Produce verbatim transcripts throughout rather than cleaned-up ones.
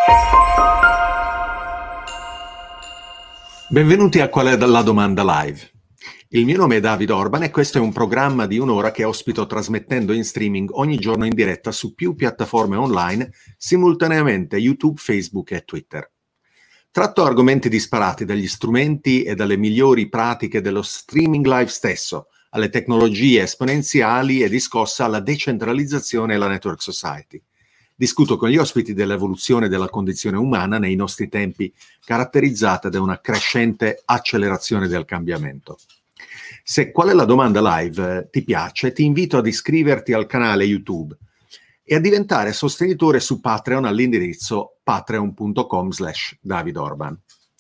Benvenuti a Qual è la domanda live. Il mio nome è David Orban e questo è un programma di un'ora che ospito trasmettendo in streaming ogni giorno in diretta su più piattaforme online, simultaneamente YouTube, Facebook e Twitter. Tratto argomenti disparati dagli strumenti e dalle migliori pratiche dello streaming live stesso, alle tecnologie esponenziali e discossa alla decentralizzazione e la network society. Discuto con gli ospiti dell'evoluzione della condizione umana nei nostri tempi, caratterizzata da una crescente accelerazione del cambiamento. Se Qual è la domanda live eh, ti piace, ti invito ad iscriverti al canale YouTube e a diventare sostenitore su Patreon all'indirizzo patreon punto com slash David Orban.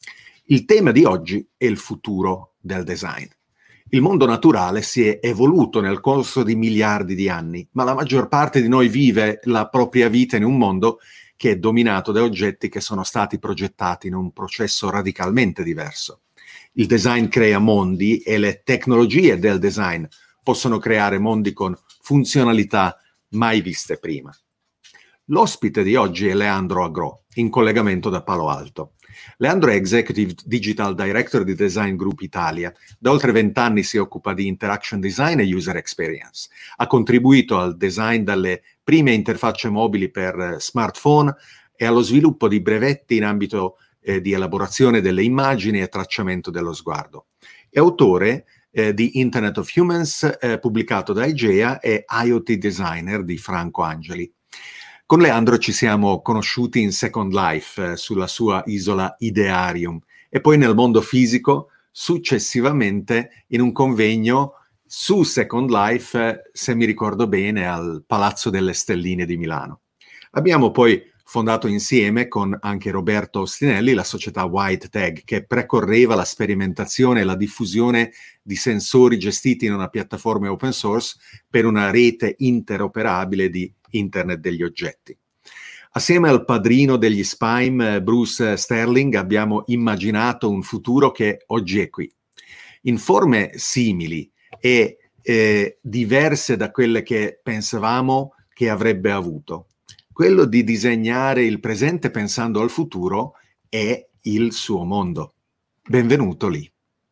Il tema di oggi è il futuro del design. Il mondo naturale si è evoluto nel corso di miliardi di anni, ma la maggior parte di noi vive la propria vita in un mondo che è dominato da oggetti che sono stati progettati in un processo radicalmente diverso. Il design crea mondi e le tecnologie del design possono creare mondi con funzionalità mai viste prima. L'ospite di oggi è Leandro Agro, in collegamento da Palo Alto. Leandro è Executive Digital Director di Design Group Italia. Da oltre vent'anni si occupa di interaction design e user experience. Ha contribuito al design dalle prime interfacce mobili per smartphone e allo sviluppo di brevetti in ambito eh, di elaborazione delle immagini e tracciamento dello sguardo. È autore eh, di Internet of Humans, eh, pubblicato da IGEA, e I O T Designer di Franco Angeli. Con Leandro ci siamo conosciuti in Second Life, eh, sulla sua isola Idearium, e poi nel mondo fisico, successivamente in un convegno su Second Life, eh, se mi ricordo bene, al Palazzo delle Stelline di Milano. Abbiamo poi fondato insieme con anche Roberto Ostinelli la società White Tag, che precorreva la sperimentazione e la diffusione di sensori gestiti in una piattaforma open source per una rete interoperabile di Internet degli oggetti. Assieme al padrino degli S P I M, Bruce Sterling, abbiamo immaginato un futuro che oggi è qui. In forme simili e eh, diverse da quelle che pensavamo che avrebbe avuto. Quello di disegnare il presente pensando al futuro è il suo mondo. Benvenuto lì.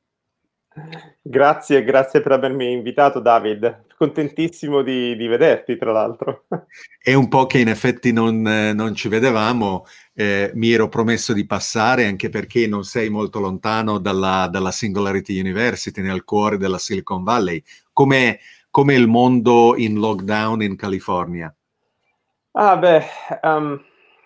Grazie, grazie per avermi invitato, David. Contentissimo di, di vederti, tra l'altro. È un po' che in effetti non, eh, non ci vedevamo, eh, mi ero promesso di passare, anche perché non sei molto lontano dalla, dalla Singularity University, nel cuore della Silicon Valley. Com'è, com'è il mondo in lockdown in California? Ah beh, um,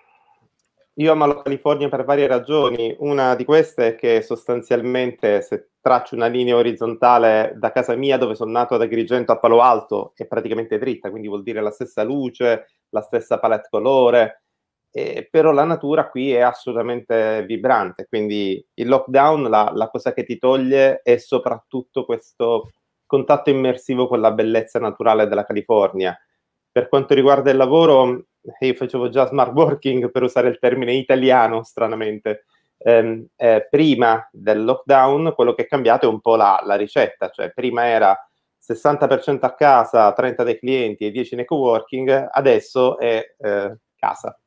io amo la California per varie ragioni. Una di queste è che sostanzialmente, se traccio una linea orizzontale da casa mia, dove sono nato, ad Agrigento a Palo Alto, è praticamente dritta, quindi vuol dire la stessa luce, la stessa palette colore, eh, però la natura qui è assolutamente vibrante, quindi il lockdown, la, la cosa che ti toglie è soprattutto questo contatto immersivo con la bellezza naturale della California. Per quanto riguarda il lavoro, io facevo già smart working, per usare il termine italiano, stranamente. Eh, eh, prima del lockdown, quello che è cambiato è un po' la, la ricetta, cioè prima era sessanta per cento a casa, trenta dei clienti e dieci nei coworking, adesso è eh, casa.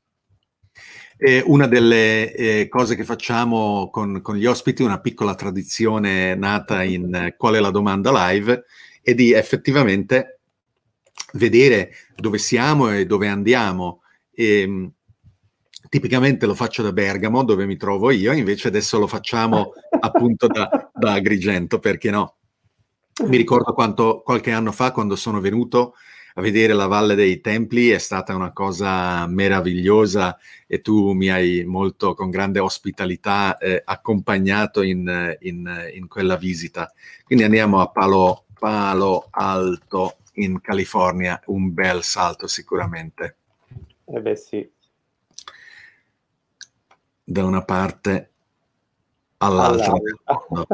Eh, una delle eh, cose che facciamo con, con gli ospiti, una piccola tradizione nata in eh, Qual è la domanda live, è di effettivamente vedere dove siamo e dove andiamo. E, tipicamente lo faccio da Bergamo, dove mi trovo io, invece adesso lo facciamo appunto da, da Agrigento, perché no? Mi ricordo quanto, qualche anno fa, quando sono venuto a vedere la Valle dei Templi, è stata una cosa meravigliosa e tu mi hai molto, con grande ospitalità, eh, accompagnato in, in, in quella visita. Quindi andiamo a Palo, Palo Alto, in California, un bel salto sicuramente. Eh beh sì. Da una parte all'altra. No.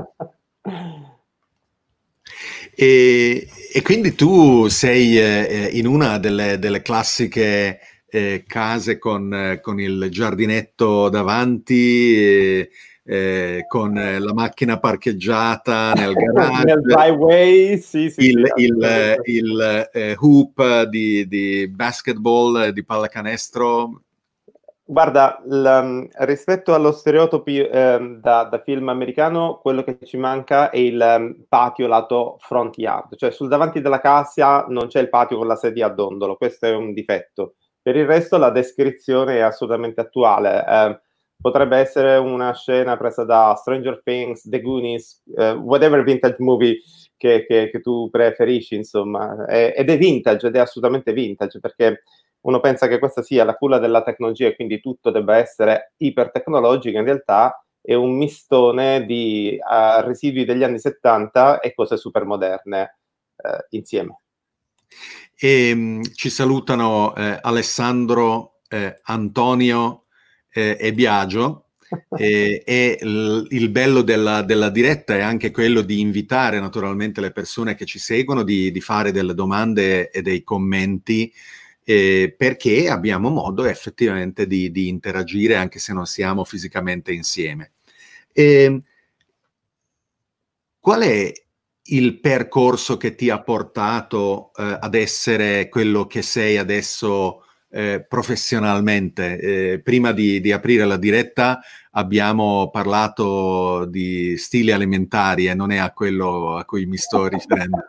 E, e quindi tu sei eh, in una delle, delle classiche eh, case con, eh, con il giardinetto davanti, eh, eh, con la macchina parcheggiata nel garage, nel driveway, sì, sì, il, sì, il, il eh, hoop di, di basketball, di pallacanestro. Guarda, l- rispetto allo stereotipo ehm, da, da film americano, quello che ci manca è il ehm, patio lato front yard, cioè sul davanti della casa non c'è il patio con la sedia a dondolo, questo è un difetto. Per il resto la descrizione è assolutamente attuale. Eh, potrebbe essere una scena presa da Stranger Things, The Goonies, eh, whatever vintage movie che, che- che tu preferisci, insomma. È- ed è vintage, ed è assolutamente vintage, perché uno pensa che questa sia la culla della tecnologia e quindi tutto debba essere ipertecnologico, in realtà è un mistone di uh, residui degli anni settanta e cose super moderne uh, insieme. E, mh, ci salutano eh, Alessandro, eh, Antonio eh, e Biagio. E, e l- il bello della, della diretta è anche quello di invitare naturalmente le persone che ci seguono, di, di fare delle domande e dei commenti, eh, perché abbiamo modo effettivamente di, di interagire anche se non siamo fisicamente insieme. E, qual è il percorso che ti ha portato eh, ad essere quello che sei adesso eh, professionalmente? Eh, prima di, di aprire la diretta abbiamo parlato di stili alimentari e non è a quello a cui mi sto riferendo.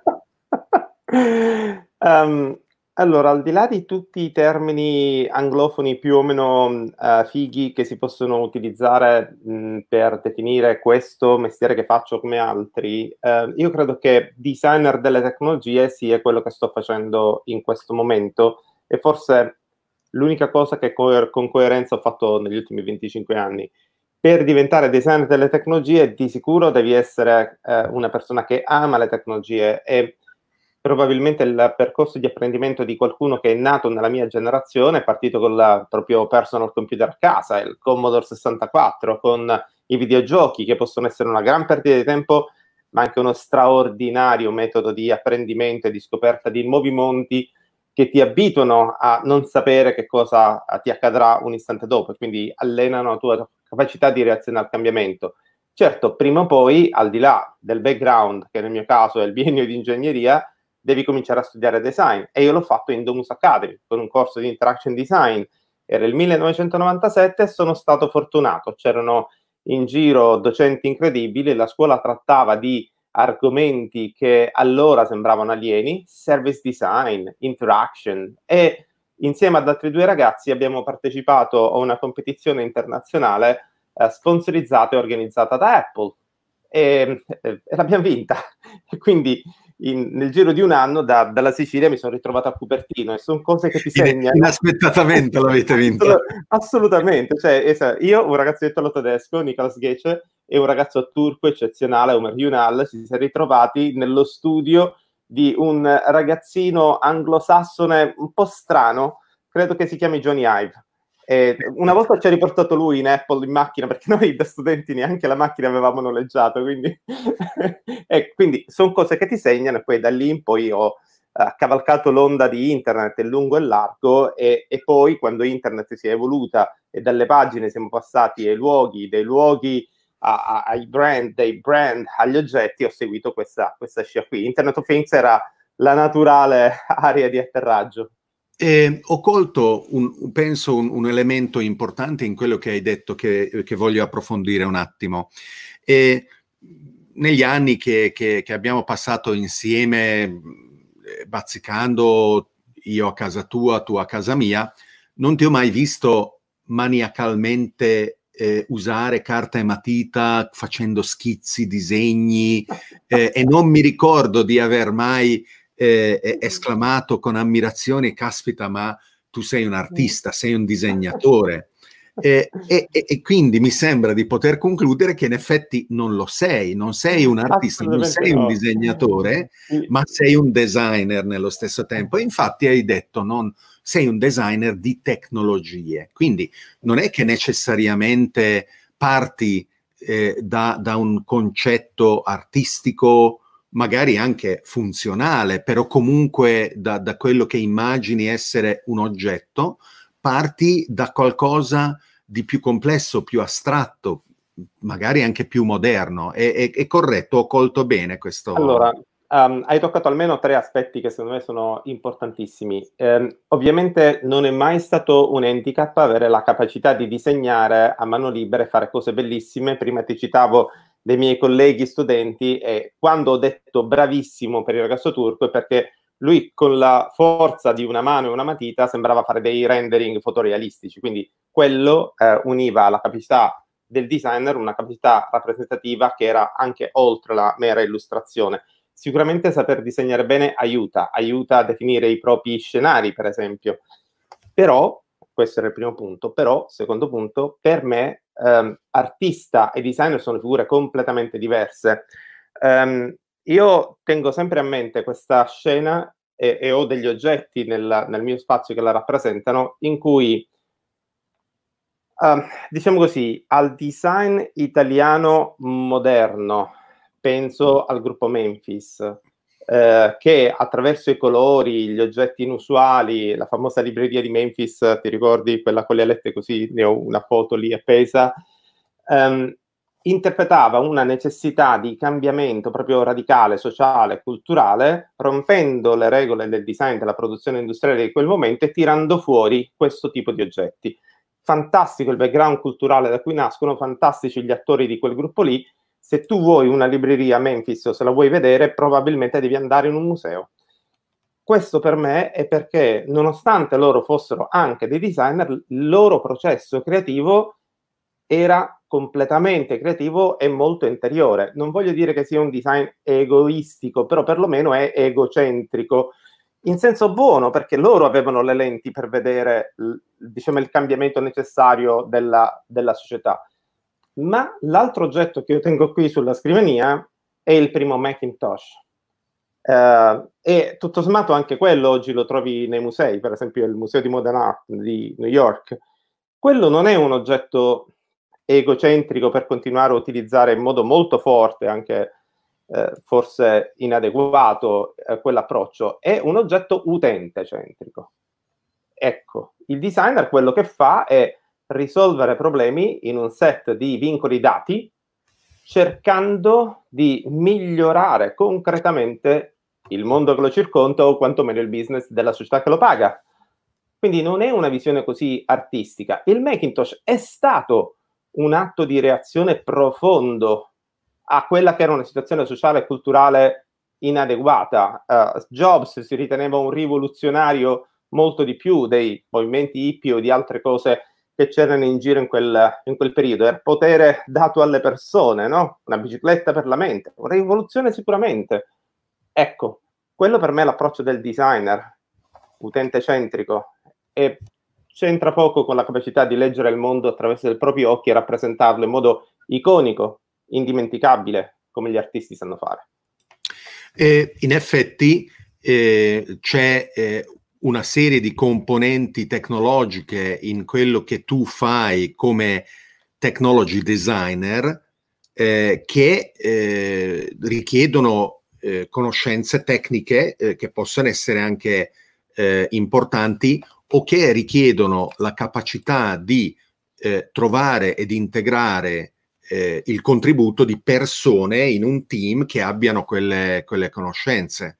Um, allora, al di là di tutti i termini anglofoni più o meno uh, fighi che si possono utilizzare mh, per definire questo mestiere che faccio come altri, uh, io credo che designer delle tecnologie sia quello che sto facendo in questo momento e forse l'unica cosa che co- con coerenza ho fatto negli ultimi venticinque anni. Per diventare designer delle tecnologie, di sicuro devi essere uh, una persona che ama le tecnologie e probabilmente il percorso di apprendimento di qualcuno che è nato nella mia generazione è partito con il proprio personal computer a casa, il Commodore sessantaquattro, con i videogiochi che possono essere una gran perdita di tempo, ma anche uno straordinario metodo di apprendimento e di scoperta di nuovi mondi che ti abituano a non sapere che cosa ti accadrà un istante dopo, quindi allenano la tua capacità di reazione al cambiamento. Certo, prima o poi, al di là del background, che nel mio caso è il biennio di ingegneria, devi cominciare a studiare design e io l'ho fatto in Domus Academy con un corso di interaction design. Era il millenovecentonovantasette e sono stato fortunato, c'erano in giro docenti incredibili, la scuola trattava di argomenti che allora sembravano alieni, service design, interaction, e insieme ad altri due ragazzi abbiamo partecipato a una competizione internazionale eh, sponsorizzata e organizzata da Apple e, e, e l'abbiamo vinta. E quindi in, nel giro di un anno da, dalla Sicilia mi sono ritrovato a Cupertino e sono cose che ti In, segnano. inaspettatamente l'avete vinta. Assolutamente, cioè, io, un ragazzo italo tedesco, Nicolas Gece, e un ragazzo turco eccezionale, Omer Yunal, ci si è ritrovati nello studio di un ragazzino anglosassone un po' strano, credo che si chiami Johnny Ive. E una volta ci ha riportato lui in Apple in macchina, perché noi da studenti neanche la macchina avevamo noleggiato, quindi, e quindi sono cose che ti segnano e poi da lì in poi ho uh, cavalcato l'onda di internet in lungo e largo e, e poi quando internet si è evoluta e dalle pagine siamo passati ai luoghi, dai luoghi a, a, ai brand, dai brand agli oggetti, ho seguito questa, questa scia qui. Internet of Things era la naturale area di atterraggio. Eh, ho colto, un, penso, un, un elemento importante in quello che hai detto che, che voglio approfondire un attimo. E negli anni che, che, che abbiamo passato insieme, bazzicando io a casa tua, tu a casa mia, non ti ho mai visto maniacalmente eh, usare carta e matita facendo schizzi, disegni eh, e non mi ricordo di aver mai Eh, esclamato con ammirazione, caspita, ma tu sei un artista, sei un disegnatore. Eh, e, e quindi mi sembra di poter concludere che in effetti non lo sei, non sei un artista, non sei un no. disegnatore, ma sei un designer nello stesso tempo. E infatti hai detto, non, sei un designer di tecnologie. Quindi non è che necessariamente parti eh, da, da un concetto artistico, magari anche funzionale, però comunque da, da quello che immagini essere un oggetto, parti da qualcosa di più complesso, più astratto, magari anche più moderno. È, è, è corretto? Ho colto bene questo? Allora, Um, hai toccato almeno tre aspetti che secondo me sono importantissimi. Um, ovviamente non è mai stato un handicap avere la capacità di disegnare a mano libera e fare cose bellissime. Prima ti citavo dei miei colleghi studenti e quando ho detto bravissimo per il ragazzo turco è perché lui con la forza di una mano e una matita sembrava fare dei rendering fotorealistici, quindi quello eh, univa alla capacità del designer una capacità rappresentativa che era anche oltre la mera illustrazione. Sicuramente saper disegnare bene aiuta, aiuta a definire i propri scenari, per esempio. Però, questo era il primo punto, però, secondo punto, per me ehm, artista e designer sono figure completamente diverse. Um, io tengo sempre a mente questa scena e, e ho degli oggetti nel, nel mio spazio che la rappresentano, in cui, uh, diciamo così, al design italiano moderno, penso al gruppo Memphis, eh, che attraverso i colori, gli oggetti inusuali, la famosa libreria di Memphis, ti ricordi? Quella con le alette così, ne ho una foto lì appesa, um, interpretava una necessità di cambiamento proprio radicale, sociale, culturale, rompendo le regole del design, della produzione industriale di quel momento e tirando fuori questo tipo di oggetti. Fantastico il background culturale da cui nascono, fantastici gli attori di quel gruppo lì. Se tu vuoi una libreria a Memphis o se la vuoi vedere, probabilmente devi andare in un museo. Questo per me è perché, nonostante loro fossero anche dei designer, il loro processo creativo era completamente creativo e molto interiore. Non voglio dire che sia un design egoistico, però perlomeno è egocentrico, in senso buono, perché loro avevano le lenti per vedere, diciamo, il cambiamento necessario della, della società. Ma l'altro oggetto che io tengo qui sulla scrivania è il primo Macintosh. Uh, e tutto sommato anche quello oggi lo trovi nei musei, per esempio il Museo di Modern Art di New York. Quello non è un oggetto egocentrico per continuare a utilizzare in modo molto forte, anche eh, forse inadeguato, eh, quell'approccio, è un oggetto utente-centrico. Ecco, il designer quello che fa è risolvere problemi in un set di vincoli dati, cercando di migliorare concretamente il mondo che lo circonda o quantomeno il business della società che lo paga. Quindi non è una visione così artistica. Il Macintosh è stato un atto di reazione profondo a quella che era una situazione sociale e culturale inadeguata. Uh, Jobs si riteneva un rivoluzionario molto di più dei movimenti hippie o di altre cose che c'erano in giro in quel, in quel periodo. Era potere dato alle persone, no? Una bicicletta per la mente, una rivoluzione sicuramente. Ecco, quello per me è l'approccio del designer, utente centrico, e c'entra poco con la capacità di leggere il mondo attraverso i propri occhi e rappresentarlo in modo iconico, indimenticabile, come gli artisti sanno fare. Eh, in effetti eh, c'è eh, una serie di componenti tecnologiche in quello che tu fai come technology designer eh, che eh, richiedono eh, conoscenze tecniche eh, che possono essere anche eh, importanti o che richiedono la capacità di eh, trovare ed integrare eh, il contributo di persone in un team che abbiano quelle, quelle conoscenze.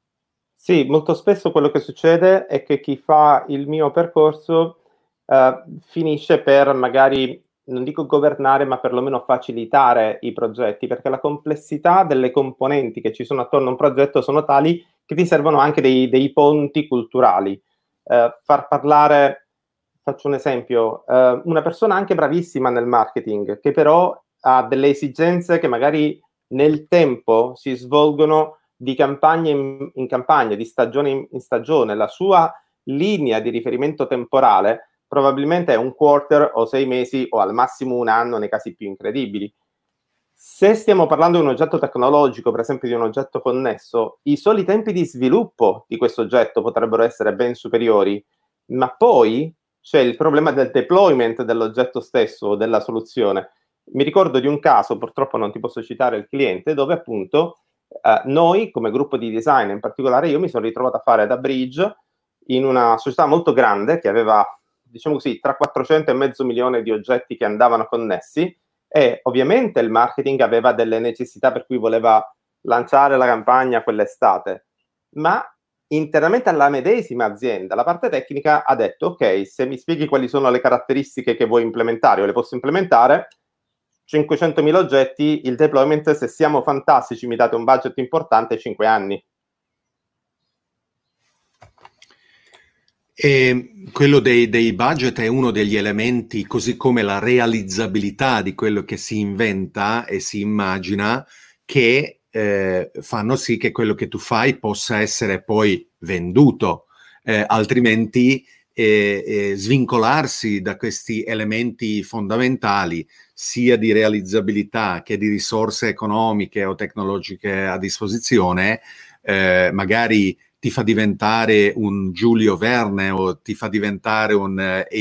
Sì, molto spesso quello che succede è che chi fa il mio percorso eh, finisce per magari, non dico governare, ma perlomeno facilitare i progetti, perché la complessità delle componenti che ci sono attorno a un progetto sono tali che ti servono anche dei, dei ponti culturali. Eh, far parlare, faccio un esempio, eh, una persona anche bravissima nel marketing, che però ha delle esigenze che magari nel tempo si svolgono di campagna in, in campagna, di stagione in, in stagione. La sua linea di riferimento temporale probabilmente è un quarter o sei mesi o al massimo un anno nei casi più incredibili. Se stiamo parlando di un oggetto tecnologico, per esempio di un oggetto connesso, i soli tempi di sviluppo di questo oggetto potrebbero essere ben superiori, ma poi c'è il problema del deployment dell'oggetto stesso o della soluzione. Mi ricordo di un caso, purtroppo non ti posso citare il cliente, dove appunto eh, noi come gruppo di design, in particolare io, mi sono ritrovato a fare da bridge in una società molto grande che aveva, diciamo così, tra quattrocento e mezzo milione di oggetti che andavano connessi, e ovviamente il marketing aveva delle necessità per cui voleva lanciare la campagna quell'estate, ma internamente alla medesima azienda la parte tecnica ha detto: ok, se mi spieghi quali sono le caratteristiche che vuoi implementare o le posso implementare, cinquecentomila oggetti, il deployment, se siamo fantastici, mi date un budget importante, cinque anni. E quello dei, dei budget è uno degli elementi, così come la realizzabilità di quello che si inventa e si immagina, che eh, fanno sì che quello che tu fai possa essere poi venduto, eh, altrimenti eh, eh, svincolarsi da questi elementi fondamentali, sia di realizzabilità che di risorse economiche o tecnologiche a disposizione, eh, magari ti fa diventare un Giulio Verne o ti fa diventare un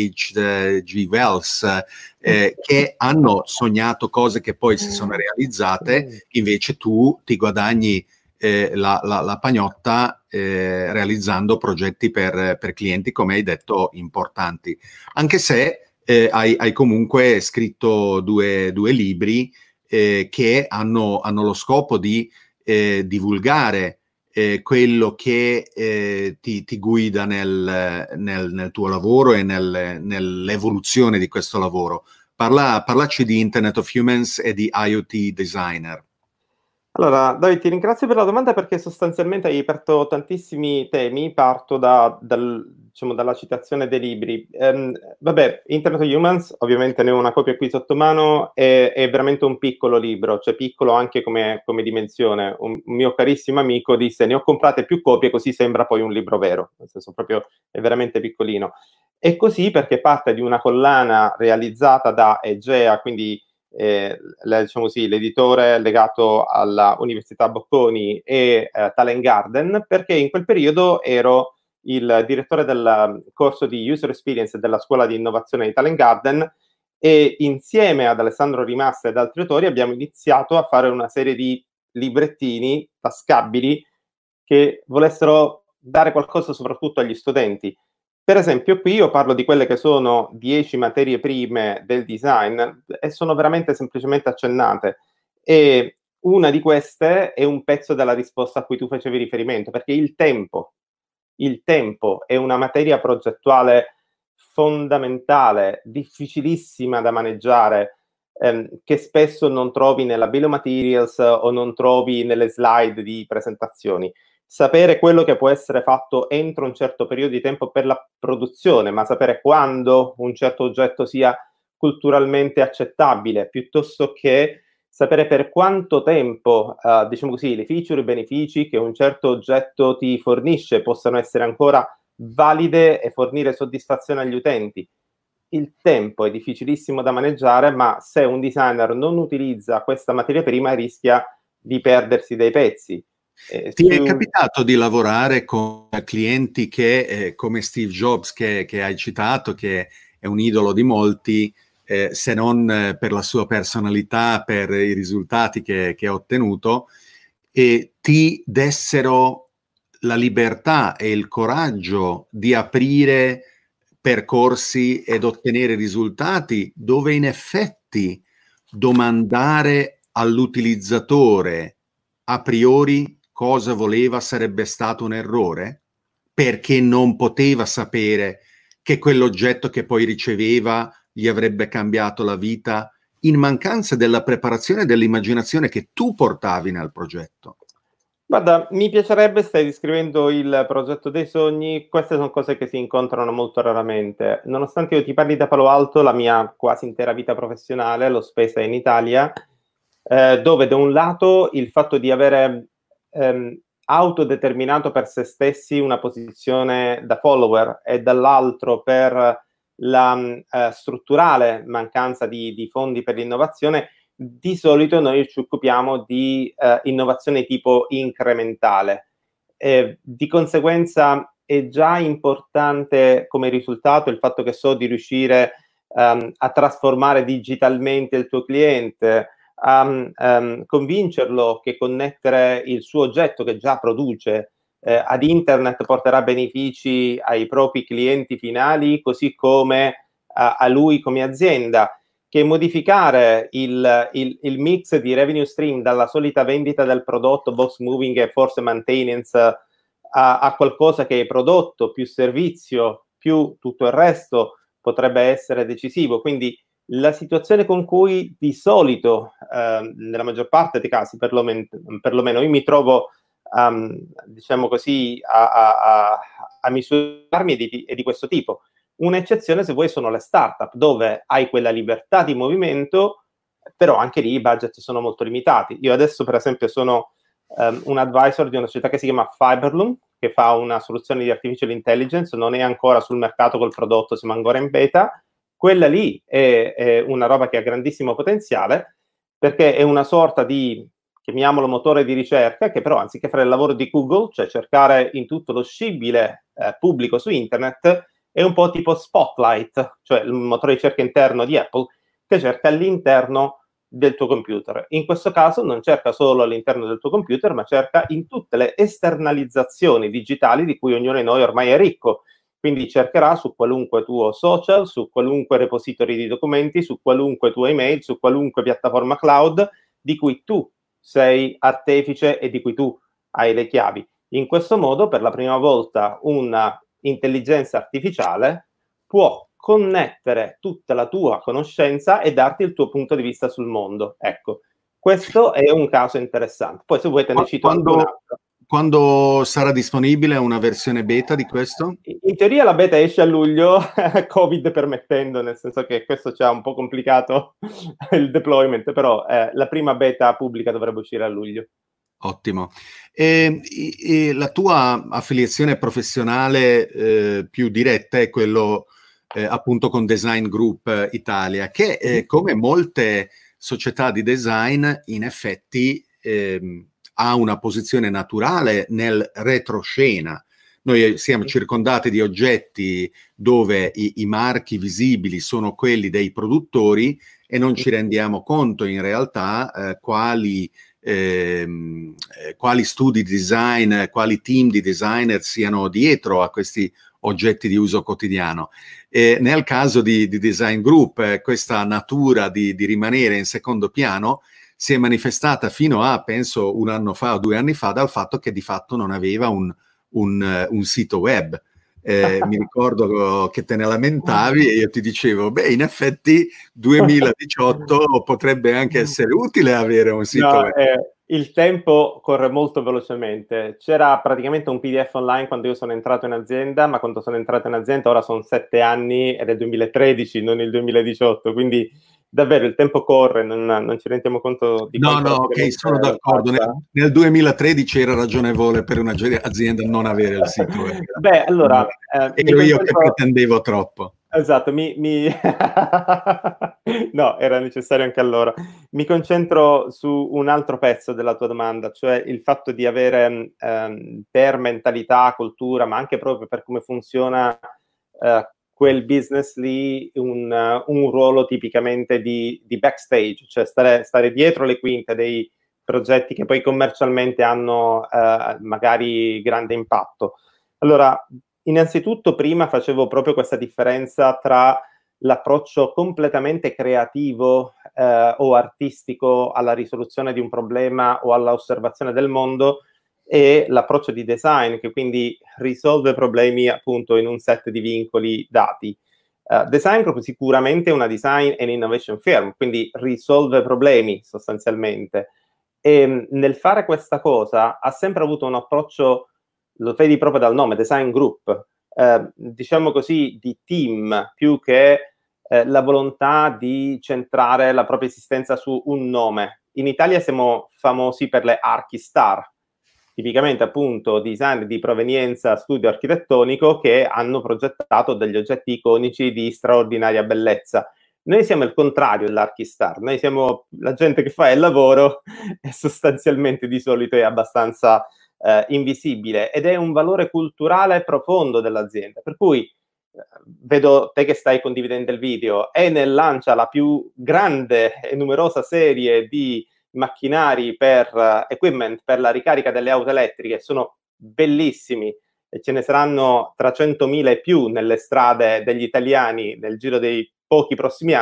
H G Wells, eh, che hanno sognato cose che poi si sono realizzate, invece tu ti guadagni eh, la, la, la pagnotta eh, realizzando progetti per, per clienti, come hai detto, importanti. Anche se eh, hai, hai comunque scritto due, due libri eh, che hanno, hanno lo scopo di eh, divulgare Eh, quello che eh, ti, ti guida nel, nel, nel tuo lavoro e nel, nell'evoluzione di questo lavoro. Parla, parlaci di Internet of Humans e di IoT Designer. Allora, Davide, ti ringrazio per la domanda perché sostanzialmente hai aperto tantissimi temi. Parto da, dal, diciamo, dalla citazione dei libri. Um, vabbè, Internet of Humans, ovviamente ne ho una copia qui sotto mano, è, è veramente un piccolo libro, cioè piccolo anche come, come dimensione. Un, un mio carissimo amico disse: ne ho comprate più copie, così sembra poi un libro vero, nel senso proprio è veramente piccolino. E così perché parte di una collana realizzata da Egea, quindi Eh, le, diciamo così, l'editore legato alla Università Bocconi e eh, Talent Garden, perché in quel periodo ero il direttore del corso di User Experience della scuola di innovazione di Talent Garden e insieme ad Alessandro Rimasta ed altri autori abbiamo iniziato a fare una serie di librettini tascabili che volessero dare qualcosa soprattutto agli studenti. Per esempio, qui io parlo di quelle che sono dieci materie prime del design e sono veramente semplicemente accennate. E una di queste è un pezzo della risposta a cui tu facevi riferimento, perché il tempo, il tempo è una materia progettuale fondamentale, difficilissima da maneggiare, ehm, che spesso non trovi nella bill of materials o non trovi nelle slide di presentazioni. Sapere quello che può essere fatto entro un certo periodo di tempo per la produzione, ma sapere quando un certo oggetto sia culturalmente accettabile, piuttosto che sapere per quanto tempo, uh, diciamo così, le feature e i benefici che un certo oggetto ti fornisce possano essere ancora valide e fornire soddisfazione agli utenti. Il tempo è difficilissimo da maneggiare, ma se un designer non utilizza questa materia prima rischia di perdersi dei pezzi. Eh, Ti su... è capitato di lavorare con clienti che, eh, come Steve Jobs, che, che hai citato, che è un idolo di molti, eh, se non eh, per la sua personalità, per i risultati che, che ha ottenuto, e ti dessero la libertà e il coraggio di aprire percorsi ed ottenere risultati dove in effetti domandare all'utilizzatore a priori cosa voleva sarebbe stato un errore, perché non poteva sapere che quell'oggetto che poi riceveva gli avrebbe cambiato la vita in mancanza della preparazione e dell'immaginazione che tu portavi nel progetto. Guarda, mi piacerebbe, stai descrivendo il progetto dei sogni, queste sono cose che si incontrano molto raramente. Nonostante io ti parli da Palo Alto, la mia quasi intera vita professionale l'ho spesa in Italia, eh, dove da un lato il fatto di avere ehm, autodeterminato per se stessi una posizione da follower e dall'altro per la eh, strutturale mancanza di, di fondi per l'innovazione, di solito noi ci occupiamo di eh, innovazione tipo incrementale. Eh, di conseguenza è già importante come risultato il fatto che so di riuscire um, a trasformare digitalmente il tuo cliente, a um, convincerlo che connettere il suo oggetto che già produce eh, ad internet porterà benefici ai propri clienti finali, così come a, a lui come azienda, che modificare il, il, il mix di revenue stream dalla solita vendita del prodotto, box moving e forse maintenance, a, a qualcosa che è prodotto più servizio, più tutto il resto, potrebbe essere decisivo. Quindi la situazione con cui di solito, eh, nella maggior parte dei casi, perlomeno, perlomeno io mi trovo, um, diciamo così, a, a, a, a misurarmi è di, è di questo tipo. Un'eccezione, se vuoi, sono le startup, dove hai quella libertà di movimento, però anche lì i budget sono molto limitati. Io adesso, per esempio, sono um, un advisor di una società che si chiama Fiberloom, che fa una soluzione di artificial intelligence, non è ancora sul mercato col prodotto, siamo ancora in beta. Quella lì è, è una roba che ha grandissimo potenziale, perché è una sorta di, chiamiamolo motore di ricerca, che però anziché fare il lavoro di Google, cioè cercare in tutto lo scibile eh, pubblico su internet, è un po' tipo Spotlight, cioè il motore di ricerca interno di Apple, che cerca all'interno del tuo computer. In questo caso non cerca solo all'interno del tuo computer, ma cerca in tutte le esternalizzazioni digitali di cui ognuno di noi ormai è ricco. Quindi cercherà su qualunque tuo social, su qualunque repository di documenti, su qualunque tua email, su qualunque piattaforma cloud di cui tu sei artefice e di cui tu hai le chiavi. In questo modo, per la prima volta, una intelligenza artificiale può connettere tutta la tua conoscenza e darti il tuo punto di vista sul mondo. Ecco, questo è un caso interessante. Poi se vuoi te ne cito anche un altro. Quando sarà disponibile una versione beta di questo? In teoria la beta esce a luglio, Covid permettendo, nel senso che questo ci ha un po' complicato il deployment, però eh, la prima beta pubblica dovrebbe uscire a luglio. Ottimo. E, e la tua affiliazione professionale eh, più diretta è quello eh, appunto con Design Group Italia, che eh, come molte società di design in effetti eh, ha una posizione naturale nel retroscena. Noi siamo circondati di oggetti dove i, i marchi visibili sono quelli dei produttori e non ci rendiamo conto in realtà eh, quali Eh, quali studi di design, quali team di designer siano dietro a questi oggetti di uso quotidiano. E nel caso di, di Design Group, eh, questa natura di, di rimanere in secondo piano si è manifestata fino a, penso, un anno fa o due anni fa, dal fatto che di fatto non aveva un, un, un sito web. Eh, mi ricordo che te ne lamentavi e io ti dicevo, beh, in effetti duemiladiciotto potrebbe anche essere utile avere un sito no, web. Eh, il tempo corre molto velocemente. C'era praticamente un P D F online quando io sono entrato in azienda, ma quando sono entrato in azienda ora sono sette anni ed è duemilatredici, non il duemiladiciotto, quindi davvero il tempo corre, non, non ci rendiamo conto di No, quanto no, ok, sono d'accordo. Nel, nel duemilatredici era ragionevole per un'azienda non avere il sito web. Beh, allora... Eh, ero io che pretendevo troppo. Esatto, mi, mi... no, era necessario anche allora. Mi concentro su un altro pezzo della tua domanda, cioè il fatto di avere ehm, per mentalità, cultura, ma anche proprio per come funziona eh, quel business lì, un, uh, un ruolo tipicamente di, di backstage, cioè stare, stare dietro le quinte dei progetti che poi commercialmente hanno eh, magari grande impatto. Allora, innanzitutto prima facevo proprio questa differenza tra l'approccio completamente creativo eh, o artistico alla risoluzione di un problema o all'osservazione del mondo e l'approccio di design che quindi risolve problemi appunto in un set di vincoli dati. Uh, Design Group sicuramente è una design and innovation firm, quindi risolve problemi sostanzialmente. E nel fare questa cosa ha sempre avuto un approccio, lo vedi proprio dal nome, Design Group, eh, diciamo così, di team, più che eh, la volontà di centrare la propria esistenza su un nome. In Italia siamo famosi per le Archistar, tipicamente appunto design di provenienza studio architettonico che hanno progettato degli oggetti iconici di straordinaria bellezza. Noi siamo il contrario dell'Archistar, noi siamo la gente che fa il lavoro e sostanzialmente di solito è abbastanza eh, invisibile ed è un valore culturale profondo dell'azienda, per cui eh, vedo te che stai condividendo il video, Enel lancia la più grande e numerosa serie di macchinari per uh, equipment per la ricarica delle auto elettriche, sono bellissimi e ce ne saranno tra centomila e più nelle strade degli italiani nel giro dei pochi prossimi anni,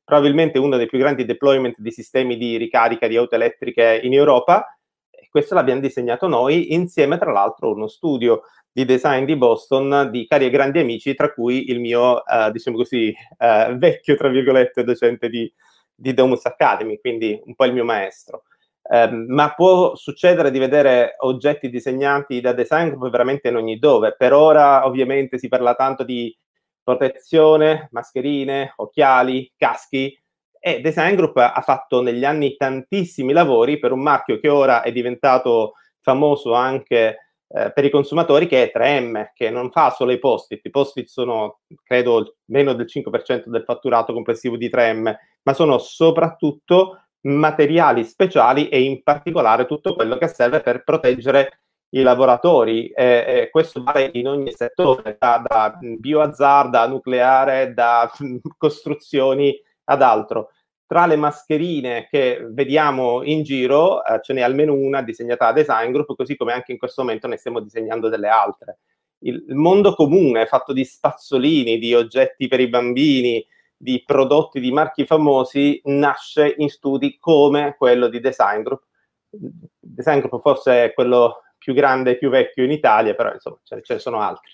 probabilmente uno dei più grandi deployment di sistemi di ricarica di auto elettriche in Europa. E questo l'abbiamo disegnato noi, insieme tra l'altro a uno studio di design di Boston di cari e grandi amici, tra cui il mio, eh, diciamo così, eh, vecchio, tra virgolette, docente di, di Domus Academy, quindi un po' il mio maestro. Eh, ma può succedere di vedere oggetti disegnati da design group veramente in ogni dove. Per ora ovviamente si parla tanto di protezione, mascherine, occhiali, caschi, e Design Group ha fatto negli anni tantissimi lavori per un marchio che ora è diventato famoso anche eh, per i consumatori, che è tre M, che non fa solo i post-it. I post-it sono, credo, meno del cinque per cento del fatturato complessivo di tre M, ma sono soprattutto materiali speciali e in particolare tutto quello che serve per proteggere i lavoratori. Eh, eh, questo vale in ogni settore, da, da biohazard, da nucleare, da costruzioni ad altro. Tra le mascherine che vediamo in giro, eh, ce n'è almeno una disegnata da Design Group, così come anche in questo momento ne stiamo disegnando delle altre. Il, il mondo comune, fatto di spazzolini, di oggetti per i bambini, di prodotti di marchi famosi, nasce in studi come quello di Design Group. Design Group forse è quello più grande e più vecchio in Italia, però insomma ce, ce ne sono altri.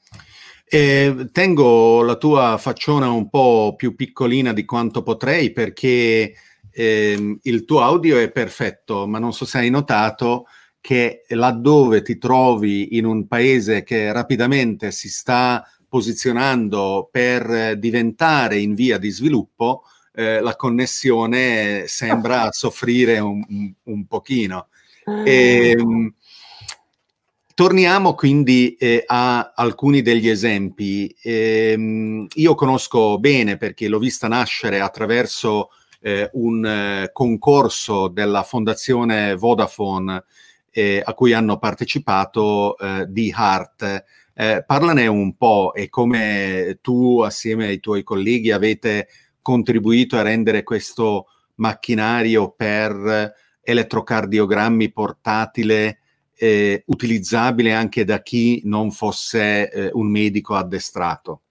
Eh, tengo la tua facciona un po' più piccolina di quanto potrei, perché eh, il tuo audio è perfetto, ma non so se hai notato che laddove ti trovi in un paese che rapidamente si sta posizionando per diventare in via di sviluppo, eh, la connessione sembra soffrire un, un, un pochino. E, torniamo quindi eh, a alcuni degli esempi. Eh, io conosco bene, perché l'ho vista nascere attraverso eh, un eh, concorso della Fondazione Vodafone eh, a cui hanno partecipato eh, di Heart. Eh, parlane un po' e come tu assieme ai tuoi colleghi avete contribuito a rendere questo macchinario per elettrocardiogrammi portatile Eh, utilizzabile anche da chi non fosse eh, un medico addestrato.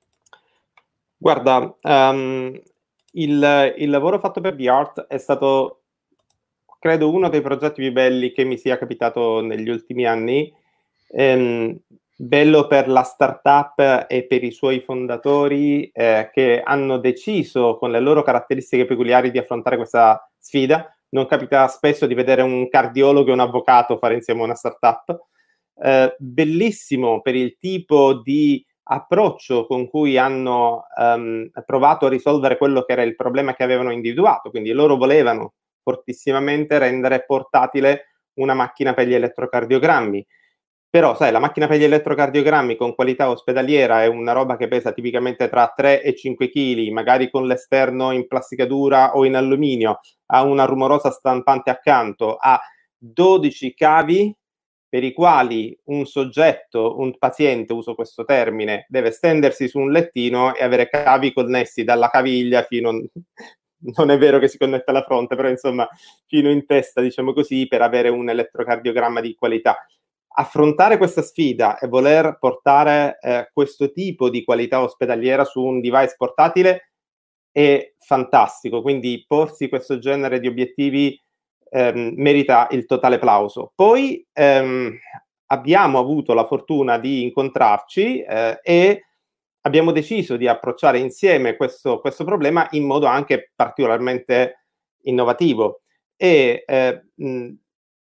Guarda, um, il, il lavoro fatto per The Art è stato, credo, uno dei progetti più belli che mi sia capitato negli ultimi anni. Ehm, bello per la startup e per i suoi fondatori eh, che hanno deciso, con le loro caratteristiche peculiari, di affrontare questa sfida. Non capita spesso di vedere un cardiologo e un avvocato fare insieme una startup. Eh, bellissimo per il tipo di approccio con cui hanno um, provato a risolvere quello che era il problema che avevano individuato. Quindi loro volevano fortissimamente rendere portatile una macchina per gli elettrocardiogrammi. Però, sai, la macchina per gli elettrocardiogrammi con qualità ospedaliera è una roba che pesa tipicamente tra tre e cinque chili, magari con l'esterno in plastica dura o in alluminio, ha una rumorosa stampante accanto, ha dodici cavi per i quali un soggetto, un paziente, uso questo termine, deve stendersi su un lettino e avere cavi connessi dalla caviglia fino, non è vero che si connette alla fronte, però insomma fino in testa, diciamo così, per avere un elettrocardiogramma di qualità. Affrontare questa sfida e voler portare eh, questo tipo di qualità ospedaliera su un device portatile è fantastico, quindi porsi questo genere di obiettivi ehm, merita il totale plauso. Poi ehm, abbiamo avuto la fortuna di incontrarci eh, e abbiamo deciso di approcciare insieme questo, questo problema in modo anche particolarmente innovativo. E eh, mh,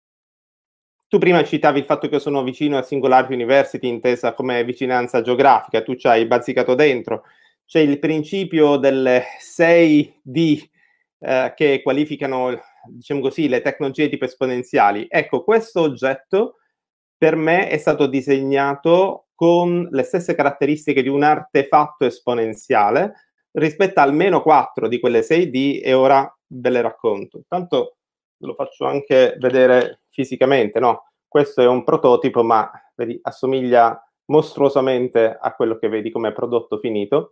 tu prima citavi il fatto che io sono vicino a Singularity University, intesa come vicinanza geografica, tu ci hai bazzicato dentro. C'è il principio delle sei D eh, che qualificano, diciamo così, le tecnologie tipo esponenziali. Ecco, questo oggetto per me è stato disegnato con le stesse caratteristiche di un artefatto esponenziale rispetto a almeno quattro di quelle sei D, e ora ve le racconto. Tanto lo faccio anche vedere fisicamente, no? Questo è un prototipo, ma vedi, assomiglia mostruosamente a quello che vedi come prodotto finito.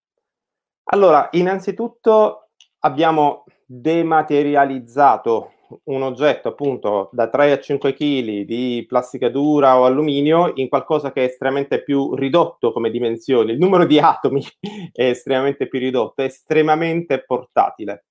Allora, innanzitutto abbiamo dematerializzato un oggetto appunto da tre a cinque chili di plastica dura o alluminio in qualcosa che è estremamente più ridotto come dimensioni, il numero di atomi è estremamente più ridotto, è estremamente portatile.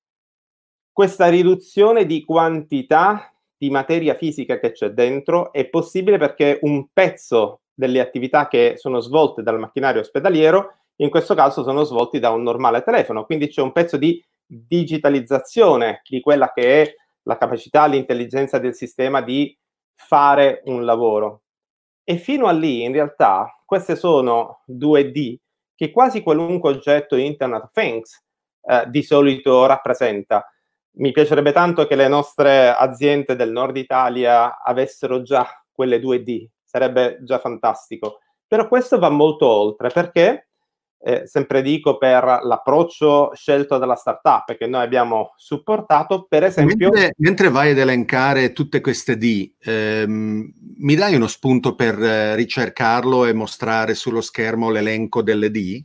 Questa riduzione di quantità di materia fisica che c'è dentro è possibile perché un pezzo delle attività che sono svolte dal macchinario ospedaliero in questo caso sono svolti da un normale telefono, quindi c'è un pezzo di digitalizzazione di quella che è la capacità, l'intelligenza del sistema di fare un lavoro. E fino a lì, in realtà, queste sono due D che quasi qualunque oggetto Internet of Things eh, di solito rappresenta. Mi piacerebbe tanto che le nostre aziende del nord Italia avessero già quelle due D, sarebbe già fantastico. Però questo va molto oltre, perché Eh, sempre dico per l'approccio scelto dalla startup che noi abbiamo supportato, per esempio... Mentre, mentre vai ad elencare tutte queste D, ehm, mi dai uno spunto per eh, ricercarlo e mostrare sullo schermo l'elenco delle D?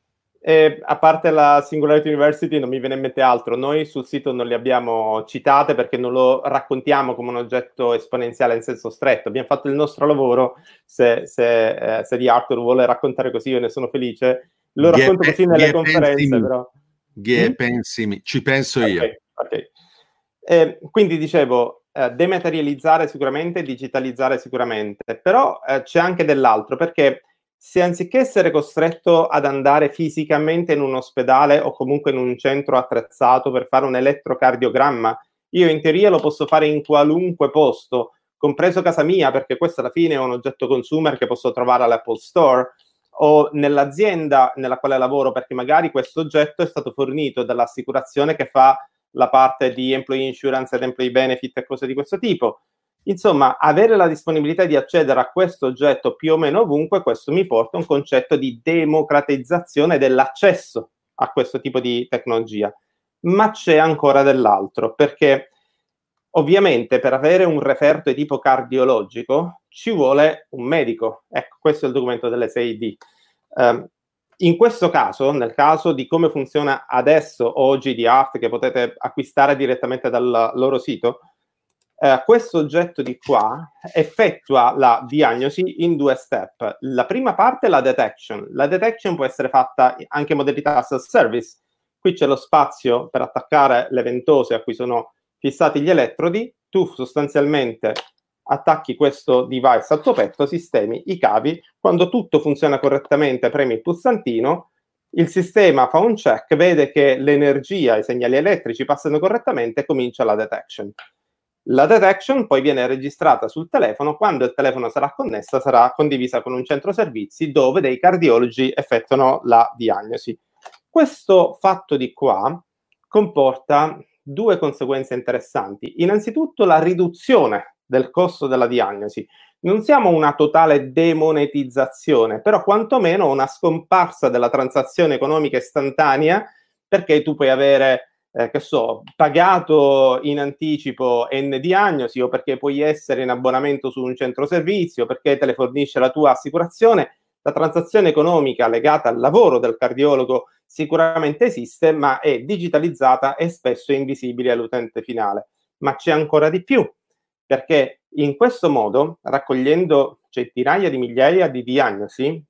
Eh, a parte la Singularity University non mi viene in mente altro. Noi sul sito non le abbiamo citate perché non lo raccontiamo come un oggetto esponenziale in senso stretto. Abbiamo fatto il nostro lavoro. Se, se, eh, se di Arthur vuole raccontare così, io ne sono felice. Lo Ghie, racconto così nelle ghie conferenze, pensimi, però. ghie Mm? pensimi, ci penso io. Ok, ok. Eh, quindi dicevo, eh, dematerializzare sicuramente, digitalizzare sicuramente, però eh, c'è anche dell'altro, perché se anziché essere costretto ad andare fisicamente in un ospedale o comunque in un centro attrezzato per fare un elettrocardiogramma, io in teoria lo posso fare in qualunque posto, compreso casa mia, perché questo alla fine è un oggetto consumer che posso trovare all'Apple Store, o nell'azienda nella quale lavoro, perché magari questo oggetto è stato fornito dall'assicurazione che fa la parte di employee insurance ed employee benefit e cose di questo tipo. Insomma, avere la disponibilità di accedere a questo oggetto più o meno ovunque, questo mi porta a un concetto di democratizzazione dell'accesso a questo tipo di tecnologia. Ma c'è ancora dell'altro, perché ovviamente per avere un referto di tipo cardiologico ci vuole un medico. Ecco, questo è il documento delle sei D. Um, in questo caso, nel caso di come funziona adesso oggi di Art, che potete acquistare direttamente dal loro sito, eh, questo oggetto di qua effettua la diagnosi in due step. La prima parte è la detection. La detection può essere fatta anche in modalità self-service. Qui c'è lo spazio per attaccare le ventose a cui sono fissati gli elettrodi. Tu sostanzialmente attacchi questo device al tuo petto, sistemi i cavi, quando tutto funziona correttamente premi il pulsantino, il sistema fa un check, vede che l'energia, i segnali elettrici passano correttamente e comincia la detection. La detection poi viene registrata sul telefono, quando il telefono sarà connessa sarà condivisa con un centro servizi dove dei cardiologi effettuano la diagnosi. Questo fatto di qua comporta due conseguenze interessanti. Innanzitutto la riduzione del costo della diagnosi. Non siamo una totale demonetizzazione, però quantomeno una scomparsa della transazione economica istantanea, perché tu puoi avere, eh, che so, pagato in anticipo N diagnosi, o perché puoi essere in abbonamento su un centro servizio, perché te le fornisce la tua assicurazione. La transazione economica legata al lavoro del cardiologo sicuramente esiste, ma è digitalizzata e spesso è invisibile all'utente finale. Ma c'è ancora di più, perché in questo modo, raccogliendo centinaia di migliaia di diagnosi,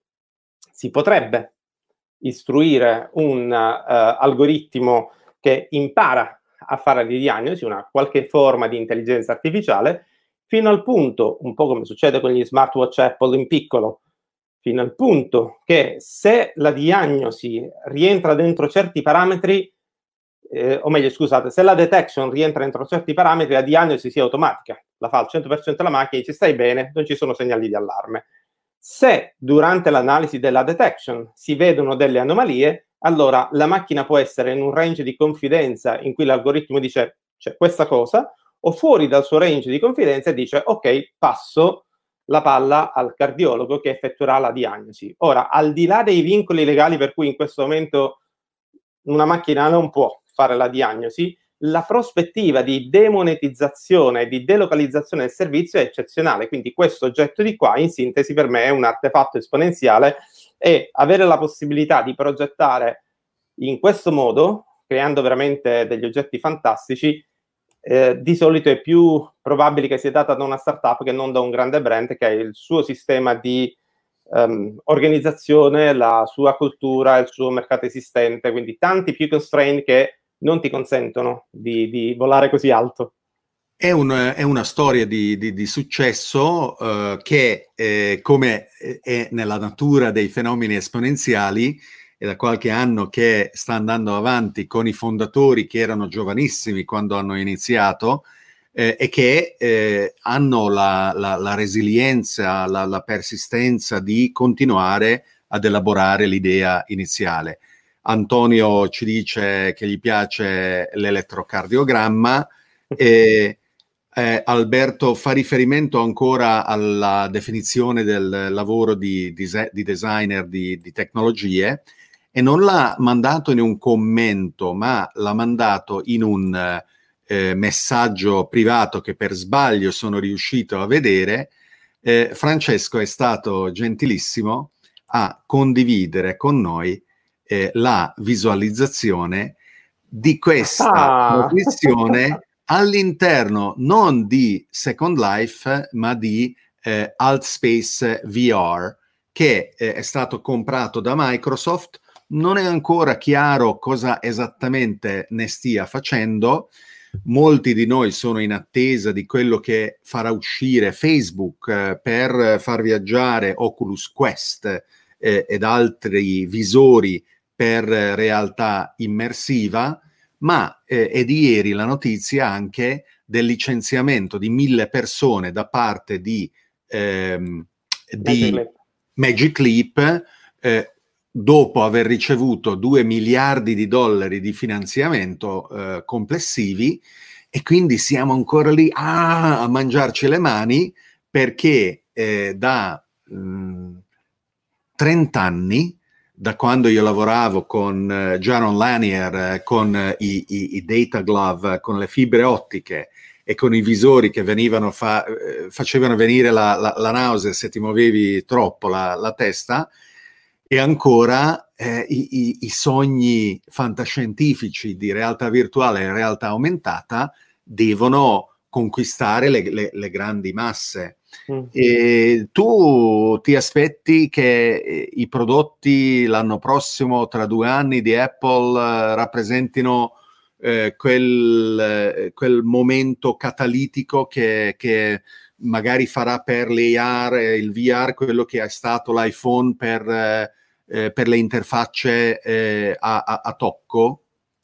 si potrebbe istruire un uh, algoritmo che impara a fare le diagnosi, una qualche forma di intelligenza artificiale, fino al punto, un po' come succede con gli smartwatch Apple in piccolo, fino al punto che se la diagnosi rientra dentro certi parametri, eh, o meglio, scusate, se la detection rientra dentro certi parametri, la diagnosi sia automatica, la fa al cento per cento la macchina, dice stai bene, non ci sono segnali di allarme. Se durante l'analisi della detection si vedono delle anomalie, allora la macchina può essere in un range di confidenza in cui l'algoritmo dice c'è questa cosa, o fuori dal suo range di confidenza e dice ok, passo la palla al cardiologo che effettuerà la diagnosi. Ora, al di là dei vincoli legali per cui in questo momento una macchina non può fare la diagnosi, la prospettiva di demonetizzazione e di delocalizzazione del servizio è eccezionale. Quindi questo oggetto di qua, in sintesi, per me è un artefatto esponenziale, e avere la possibilità di progettare in questo modo, creando veramente degli oggetti fantastici, eh, di solito è più probabile che sia data da una startup che non da un grande brand che ha il suo sistema di um, organizzazione, la sua cultura, il suo mercato esistente, quindi tanti più constraint che non ti consentono di, di volare così alto. È, un, è una storia di, di, di successo uh, che, eh, come è nella natura dei fenomeni esponenziali, è da qualche anno che sta andando avanti con i fondatori che erano giovanissimi quando hanno iniziato eh, e che eh, hanno la, la, la resilienza, la, la persistenza di continuare ad elaborare l'idea iniziale. Antonio ci dice che gli piace l'elettrocardiogramma e Eh, Alberto fa riferimento ancora alla definizione del lavoro di, di, di designer di, di tecnologie e non l'ha mandato in un commento, ma l'ha mandato in un eh, messaggio privato che per sbaglio sono riuscito a vedere. Eh, Francesco è stato gentilissimo a condividere con noi eh, la visualizzazione di questa Ah. trasmissione all'interno non di Second Life, ma di eh, Altspace V R, che eh, è stato comprato da Microsoft. Non è ancora chiaro cosa esattamente ne stia facendo. Molti di noi sono in attesa di quello che farà uscire Facebook eh, per far viaggiare Oculus Quest eh, ed altri visori per eh, realtà immersiva. Ma eh, è di ieri la notizia anche del licenziamento di mille persone da parte di, ehm, di Magic Leap, Magic Leap eh, dopo aver ricevuto due miliardi di dollari di finanziamento eh, complessivi, e quindi siamo ancora lì ah, a mangiarci le mani perché eh, da mh, trenta anni, da quando io lavoravo con uh, Jaron Lanier, uh, con uh, i, i, i data glove, con le fibre ottiche e con i visori che venivano fa, uh, facevano venire la, la, la nausea se ti muovevi troppo la, la testa, e ancora eh, i, i, i sogni fantascientifici di realtà virtuale e realtà aumentata devono conquistare le, le, le grandi masse. Mm. E tu ti aspetti che i prodotti l'anno prossimo, tra due anni, di Apple eh, rappresentino eh, quel, eh, quel momento catalitico che, che magari farà per l'A R e il V R quello che è stato l'iPhone per, eh, per le interfacce eh, a, a, a tocco?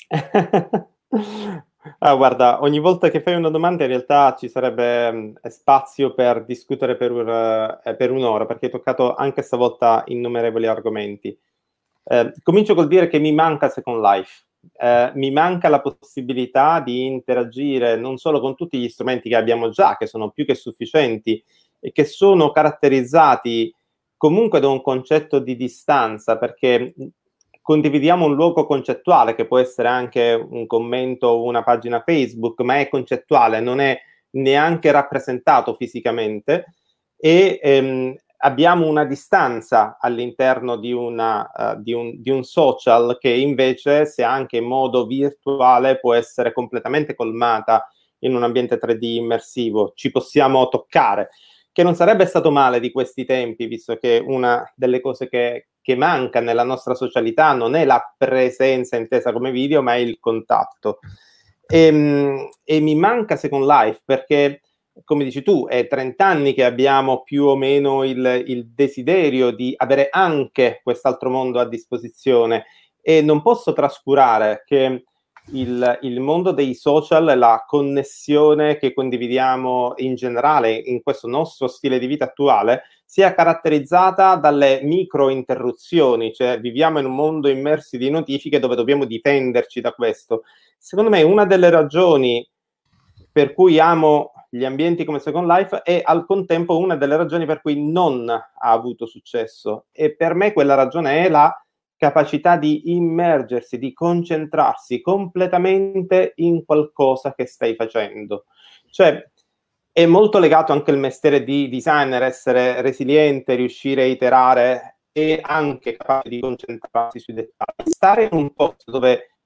Ah, guarda, ogni volta che fai una domanda in realtà ci sarebbe mh, spazio per discutere per, un, eh, per un'ora, perché hai toccato anche stavolta innumerevoli argomenti. Eh, comincio col dire che mi manca Second Life. Eh, mi manca la possibilità di interagire non solo con tutti gli strumenti che abbiamo già, che sono più che sufficienti e che sono caratterizzati comunque da un concetto di distanza, perché condividiamo un luogo concettuale che può essere anche un commento o una pagina Facebook, ma è concettuale, non è neanche rappresentato fisicamente, e ehm, abbiamo una distanza all'interno di, una, uh, di, un, di un social che invece, se anche in modo virtuale, può essere completamente colmata in un ambiente tre D immersivo. Ci possiamo toccare, che non sarebbe stato male di questi tempi, visto che una delle cose che, che manca nella nostra socialità non è la presenza intesa come video, ma è il contatto. E, e mi manca Second Life perché, come dici tu, è trenta anni che abbiamo più o meno il, il desiderio di avere anche quest'altro mondo a disposizione, e non posso trascurare che il, il mondo dei social, la connessione che condividiamo in generale in questo nostro stile di vita attuale, sia caratterizzata dalle micro interruzioni, cioè viviamo in un mondo immersi di notifiche dove dobbiamo difenderci da questo. Secondo me una delle ragioni per cui amo gli ambienti come Second Life è al contempo una delle ragioni per cui non ha avuto successo, e per me quella ragione è la capacità di immergersi, di concentrarsi completamente in qualcosa che stai facendo. Cioè, è molto legato anche il mestiere di designer, essere resiliente, riuscire a iterare e anche capace di concentrarsi sui dettagli. Stare in un posto dove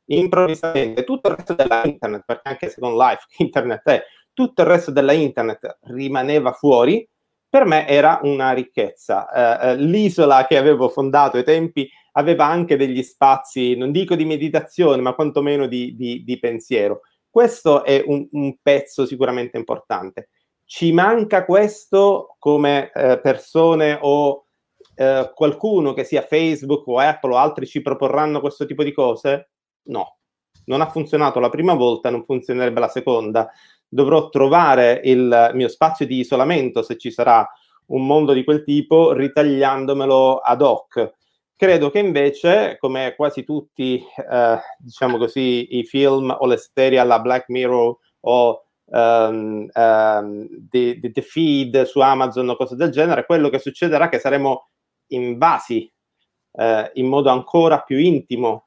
improvvisamente tutto il resto della internet, perché anche Second Life, internet è, tutto il resto della internet rimaneva fuori, per me era una ricchezza. Eh, l'isola che avevo fondato ai tempi aveva anche degli spazi, non dico di meditazione, ma quantomeno di, di, di pensiero. Questo è un, un pezzo sicuramente importante. Ci manca questo come eh, persone o eh, qualcuno che sia Facebook o Apple o altri ci proporranno questo tipo di cose? No, non ha funzionato la prima volta, non funzionerebbe la seconda. Dovrò trovare il mio spazio di isolamento, se ci sarà un mondo di quel tipo, ritagliandomelo ad hoc. Credo che invece, come quasi tutti, eh, diciamo così, i film o le serie alla Black Mirror o um, um, the, the, the Feed su Amazon o cose del genere, quello che succederà è che saremo invasi eh, in modo ancora più intimo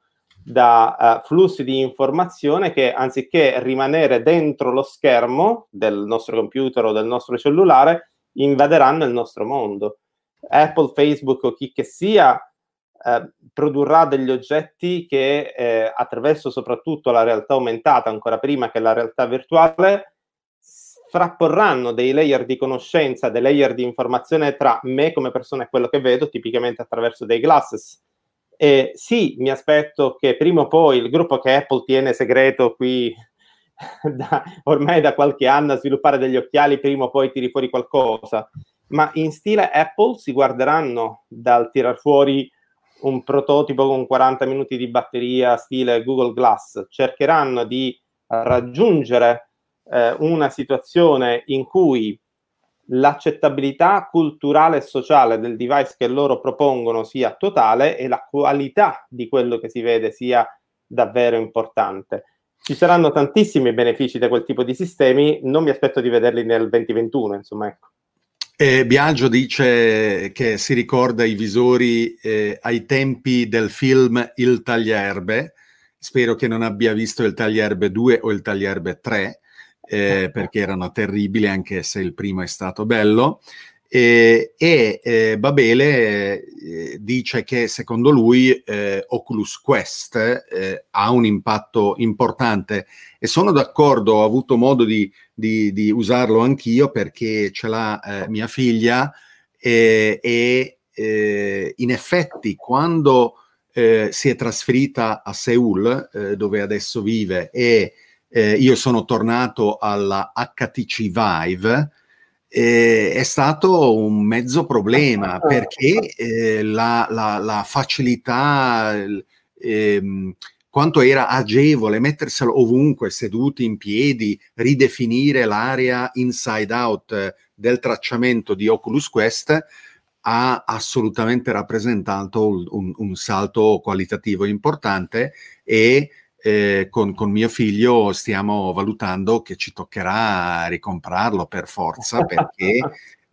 da uh, flussi di informazione che, anziché rimanere dentro lo schermo del nostro computer o del nostro cellulare, invaderanno il nostro mondo. Apple, Facebook o chi che sia eh, produrrà degli oggetti che eh, attraverso soprattutto la realtà aumentata, ancora prima che la realtà virtuale, frapporranno dei layer di conoscenza, dei layer di informazione tra me come persona e quello che vedo, tipicamente attraverso dei glasses. E sì, mi aspetto che prima o poi il gruppo che Apple tiene segreto qui da, ormai da qualche anno a sviluppare degli occhiali, prima o poi tiri fuori qualcosa, ma in stile Apple si guarderanno dal tirar fuori un prototipo con quaranta minuti di batteria stile Google Glass, cercheranno di raggiungere eh, una situazione in cui l'accettabilità culturale e sociale del device che loro propongono sia totale e la qualità di quello che si vede sia davvero importante. Ci saranno tantissimi benefici da quel tipo di sistemi, non mi aspetto di vederli nel duemilaventuno, insomma, ecco. E Biagio dice che si ricorda i visori eh, ai tempi del film Il Taglierbe. Spero che non abbia visto Il Taglierbe due o Il Taglierbe tre, eh, perché erano terribili, anche se il primo è stato bello. E, e eh, Babele eh, dice che secondo lui eh, Oculus Quest eh, ha un impatto importante, e sono d'accordo, ho avuto modo di, di, di usarlo anch'io perché ce l'ha eh, mia figlia e, e eh, in effetti quando eh, si è trasferita a Seoul, eh, dove adesso vive, e eh, io sono tornato alla H T C Vive, Eh, è stato un mezzo problema perché eh, la, la, la facilità, ehm, quanto era agevole metterselo ovunque, seduti in piedi, ridefinire l'area inside out eh, del tracciamento di Oculus Quest, ha assolutamente rappresentato un, un salto qualitativo importante, e Eh, con, con mio figlio stiamo valutando che ci toccherà ricomprarlo per forza, perché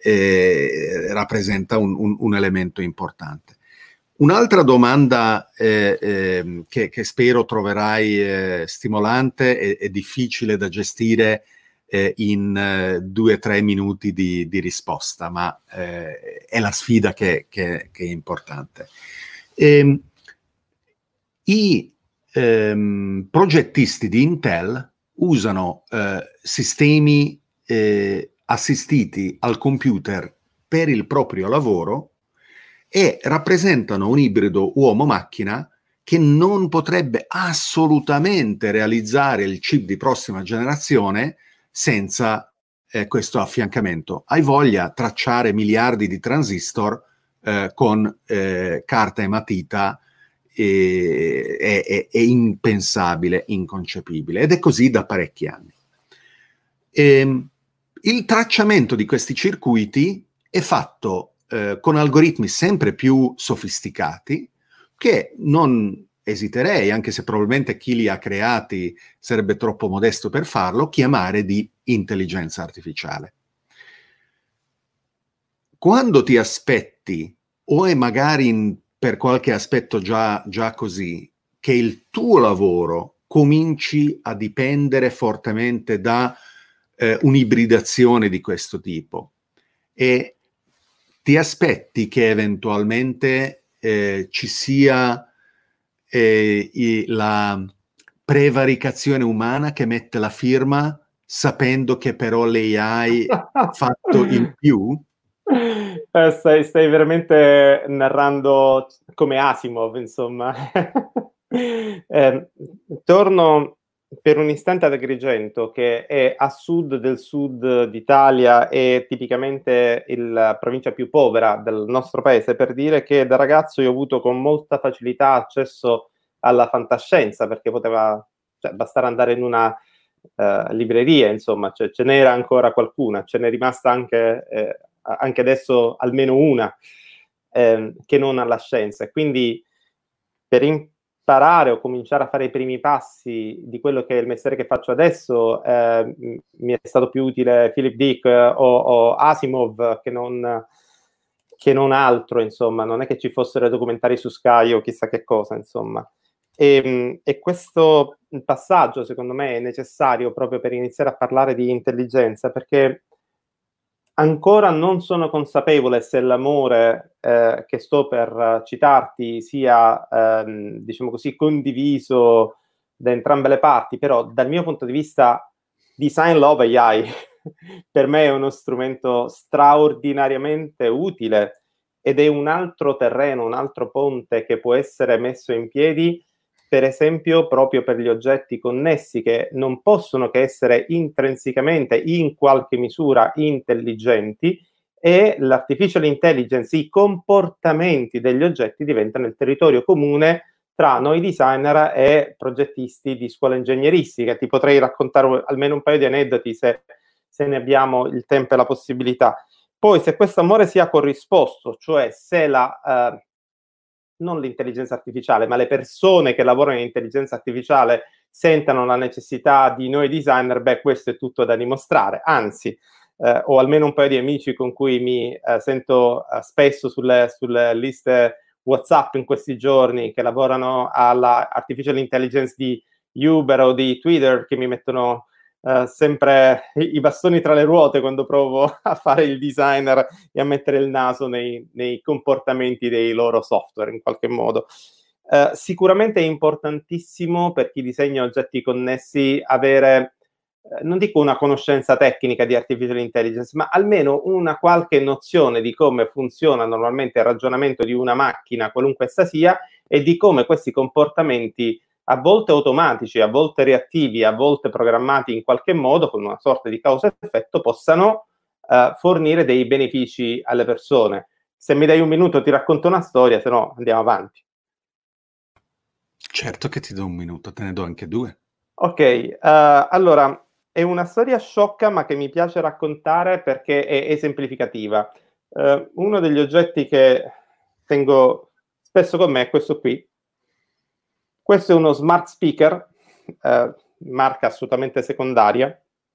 eh, rappresenta un, un, un elemento importante. Un'altra domanda eh, eh, che, che spero troverai eh, stimolante e, e difficile da gestire eh, in eh, due o tre minuti di, di risposta, ma eh, è la sfida che, che, che è importante. E, i Ehm, progettisti di Intel usano eh, sistemi eh, assistiti al computer per il proprio lavoro e rappresentano un ibrido uomo-macchina che non potrebbe assolutamente realizzare il chip di prossima generazione senza eh, questo affiancamento. Hai voglia tracciare miliardi di transistor eh, con eh, carta e matita? È, è, è impensabile, inconcepibile, ed è così da parecchi anni. E, il tracciamento di questi circuiti è fatto eh, con algoritmi sempre più sofisticati, che non esiterei, anche se probabilmente chi li ha creati sarebbe troppo modesto per farlo, chiamare di intelligenza artificiale. Quando ti aspetti, o è magari in per qualche aspetto già, già così, che il tuo lavoro cominci a dipendere fortemente da eh, un'ibridazione di questo tipo, e ti aspetti che eventualmente eh, ci sia eh, i, la, prevaricazione umana che mette la firma sapendo che però l'A I ha fatto il più? Eh, stai, stai veramente narrando come Asimov, insomma. eh, torno per un istante ad Agrigento, che è a sud del sud d'Italia e tipicamente la provincia più povera del nostro paese, per dire che da ragazzo io ho avuto con molta facilità accesso alla fantascienza, perché poteva, cioè, bastare andare in una uh, libreria, insomma, cioè, ce n'era ancora qualcuna, ce n'è rimasta anche... Eh, anche adesso almeno una, eh, che non alla scienza. E quindi per imparare o cominciare a fare i primi passi di quello che è il mestiere che faccio adesso, eh, mi è stato più utile Philip Dick o, o Asimov che non, che non altro, insomma. Non è che ci fossero documentari su Sky o chissà che cosa, insomma. E, e questo passaggio, secondo me, è necessario proprio per iniziare a parlare di intelligenza, perché ancora non sono consapevole se l'amore eh, che sto per citarti sia, ehm, diciamo così, condiviso da entrambe le parti, però dal mio punto di vista Design Love A I per me è uno strumento straordinariamente utile ed è un altro terreno, un altro ponte che può essere messo in piedi, per esempio proprio per gli oggetti connessi, che non possono che essere intrinsecamente in qualche misura intelligenti, e l'artificial intelligence, i comportamenti degli oggetti diventano il territorio comune tra noi designer e progettisti di scuola ingegneristica. Ti potrei raccontare almeno un paio di aneddoti se, se ne abbiamo il tempo e la possibilità. Poi, se questo amore sia corrisposto, cioè se la... Eh, non l'intelligenza artificiale, ma le persone che lavorano in intelligenza artificiale sentano la necessità di noi designer, beh, questo è tutto da dimostrare. Anzi, eh, ho almeno un paio di amici con cui mi eh, sento eh, spesso sulle, sulle liste WhatsApp in questi giorni, che lavorano alla artificial intelligence di Uber o di Twitter, che mi mettono Uh, sempre i, i bastoni tra le ruote quando provo a fare il designer e a mettere il naso nei, nei comportamenti dei loro software in qualche modo. Uh, sicuramente è importantissimo per chi disegna oggetti connessi avere, uh, non dico una conoscenza tecnica di artificial intelligence, ma almeno una qualche nozione di come funziona normalmente il ragionamento di una macchina, qualunque essa sia, e di come questi comportamenti, a volte automatici, a volte reattivi, a volte programmati in qualche modo, con una sorta di causa e effetto, possano uh, fornire dei benefici alle persone. Se mi dai un minuto ti racconto una storia, se no andiamo avanti. Certo che ti do un minuto, te ne do anche due. Ok, uh, allora, è una storia sciocca ma che mi piace raccontare perché è esemplificativa. Uh, uno degli oggetti che tengo spesso con me è questo qui. Questo è uno smart speaker, eh, marca assolutamente secondaria,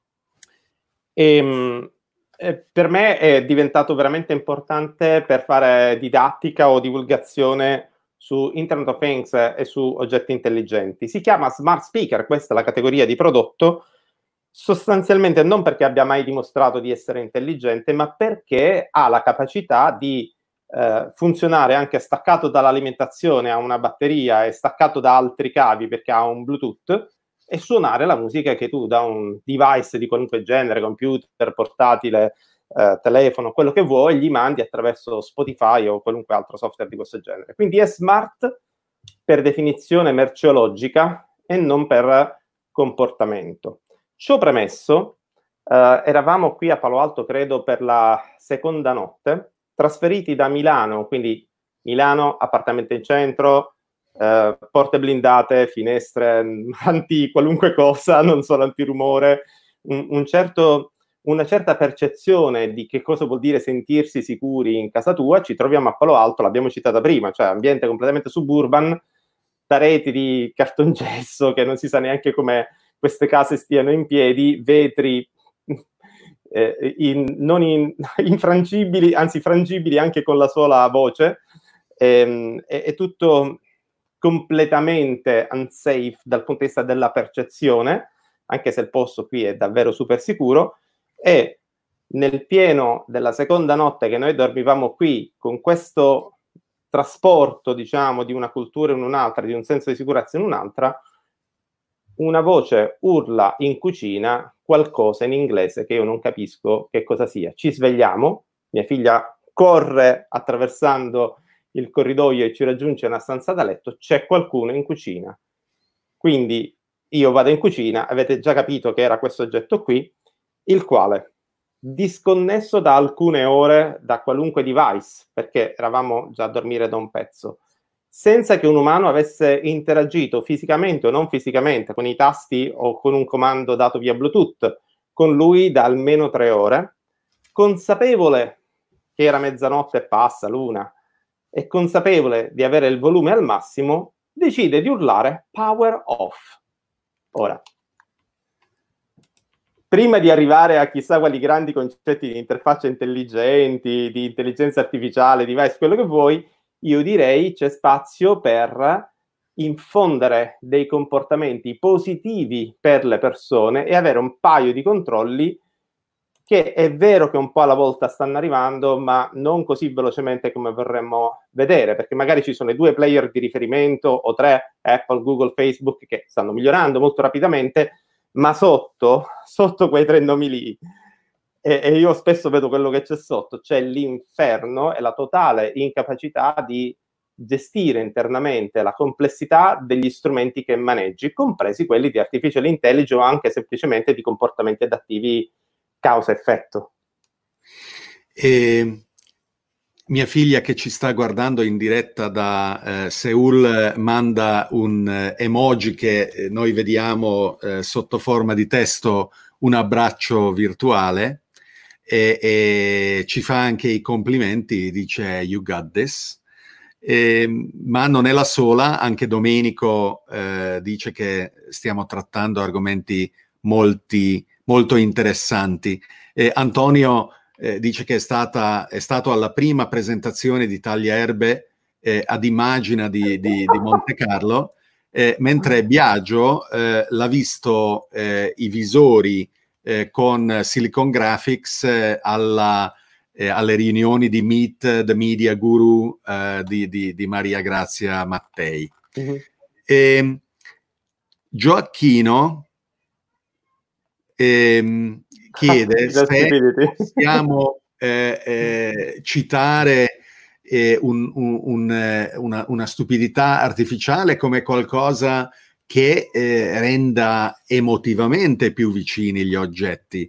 e, e per me è diventato veramente importante per fare didattica o divulgazione su Internet of Things e su oggetti intelligenti. Si chiama smart speaker, questa è la categoria di prodotto, sostanzialmente non perché abbia mai dimostrato di essere intelligente, ma perché ha la capacità di Eh, funzionare anche staccato dall'alimentazione a una batteria e staccato da altri cavi perché ha un Bluetooth, e suonare la musica che tu da un device di qualunque genere, computer, portatile, eh, telefono, quello che vuoi, gli mandi attraverso Spotify o qualunque altro software di questo genere. Quindi è smart per definizione merceologica e non per comportamento. Ciò premesso, eh, eravamo qui a Palo Alto, credo, per la seconda notte, trasferiti da Milano, quindi Milano, appartamento in centro, eh, porte blindate, finestre, anti qualunque cosa, non solo antirumore, un, un certo, una certa percezione di che cosa vuol dire sentirsi sicuri in casa tua. Ci troviamo a Palo Alto, l'abbiamo citata prima, cioè ambiente completamente suburban, pareti di cartongesso che non si sa neanche come queste case stiano in piedi, vetri Eh, in, non in, infrangibili, anzi frangibili anche con la sola voce, ehm, è, è tutto completamente unsafe dal punto di vista della percezione, anche se il posto qui è davvero super sicuro. E nel pieno della seconda notte che noi dormivamo qui, con questo trasporto, diciamo, di una cultura in un'altra, di un senso di sicurezza in un'altra, una voce urla in cucina qualcosa in inglese che io non capisco che cosa sia. Ci svegliamo, mia figlia corre attraversando il corridoio e ci raggiunge una stanza da letto, c'è qualcuno in cucina. Quindi io vado in cucina, avete già capito che era questo oggetto qui, il quale, disconnesso da alcune ore da qualunque device, perché eravamo già a dormire da un pezzo, senza che un umano avesse interagito fisicamente o non fisicamente con i tasti o con un comando dato via Bluetooth con lui da almeno tre ore, consapevole che era mezzanotte e passa, l'una, e consapevole di avere il volume al massimo, decide di urlare power off. Ora, prima di arrivare a chissà quali grandi concetti di interfacce intelligenti, di intelligenza artificiale, device, quello che vuoi, io direi c'è spazio per infondere dei comportamenti positivi per le persone e avere un paio di controlli che è vero che un po' alla volta stanno arrivando, ma non così velocemente come vorremmo vedere, perché magari ci sono i due player di riferimento o tre, Apple, Google, Facebook, che stanno migliorando molto rapidamente, ma sotto, sotto quei tre nomi lì, e, e io spesso vedo quello che c'è sotto, c'è l'inferno e la totale incapacità di gestire internamente la complessità degli strumenti che maneggi, compresi quelli di artificial intelligence o anche semplicemente di comportamenti adattivi causa-effetto. E mia figlia, che ci sta guardando in diretta da eh, Seoul, manda un eh, emoji che noi vediamo eh, sotto forma di testo, un abbraccio virtuale, e, e ci fa anche i complimenti, dice "You got this". E, ma non è la sola, anche Domenico eh, dice che stiamo trattando argomenti molti, molto interessanti. E Antonio eh, dice che è, stata, è stato alla prima presentazione di Tagliaerbe eh, ad Immagina di, di, di Monte Carlo, eh, mentre Biagio eh, l'ha visto eh, i visori eh, con Silicon Graphics eh, alla Eh, alle riunioni di Meet the Media Guru eh, di, di, di Maria Grazia Mattei. Mm-hmm. E Gioacchino eh, chiede se possiamo eh, eh, citare eh, un, un, un, una, una stupidità artificiale come qualcosa che eh, renda emotivamente più vicini gli oggetti.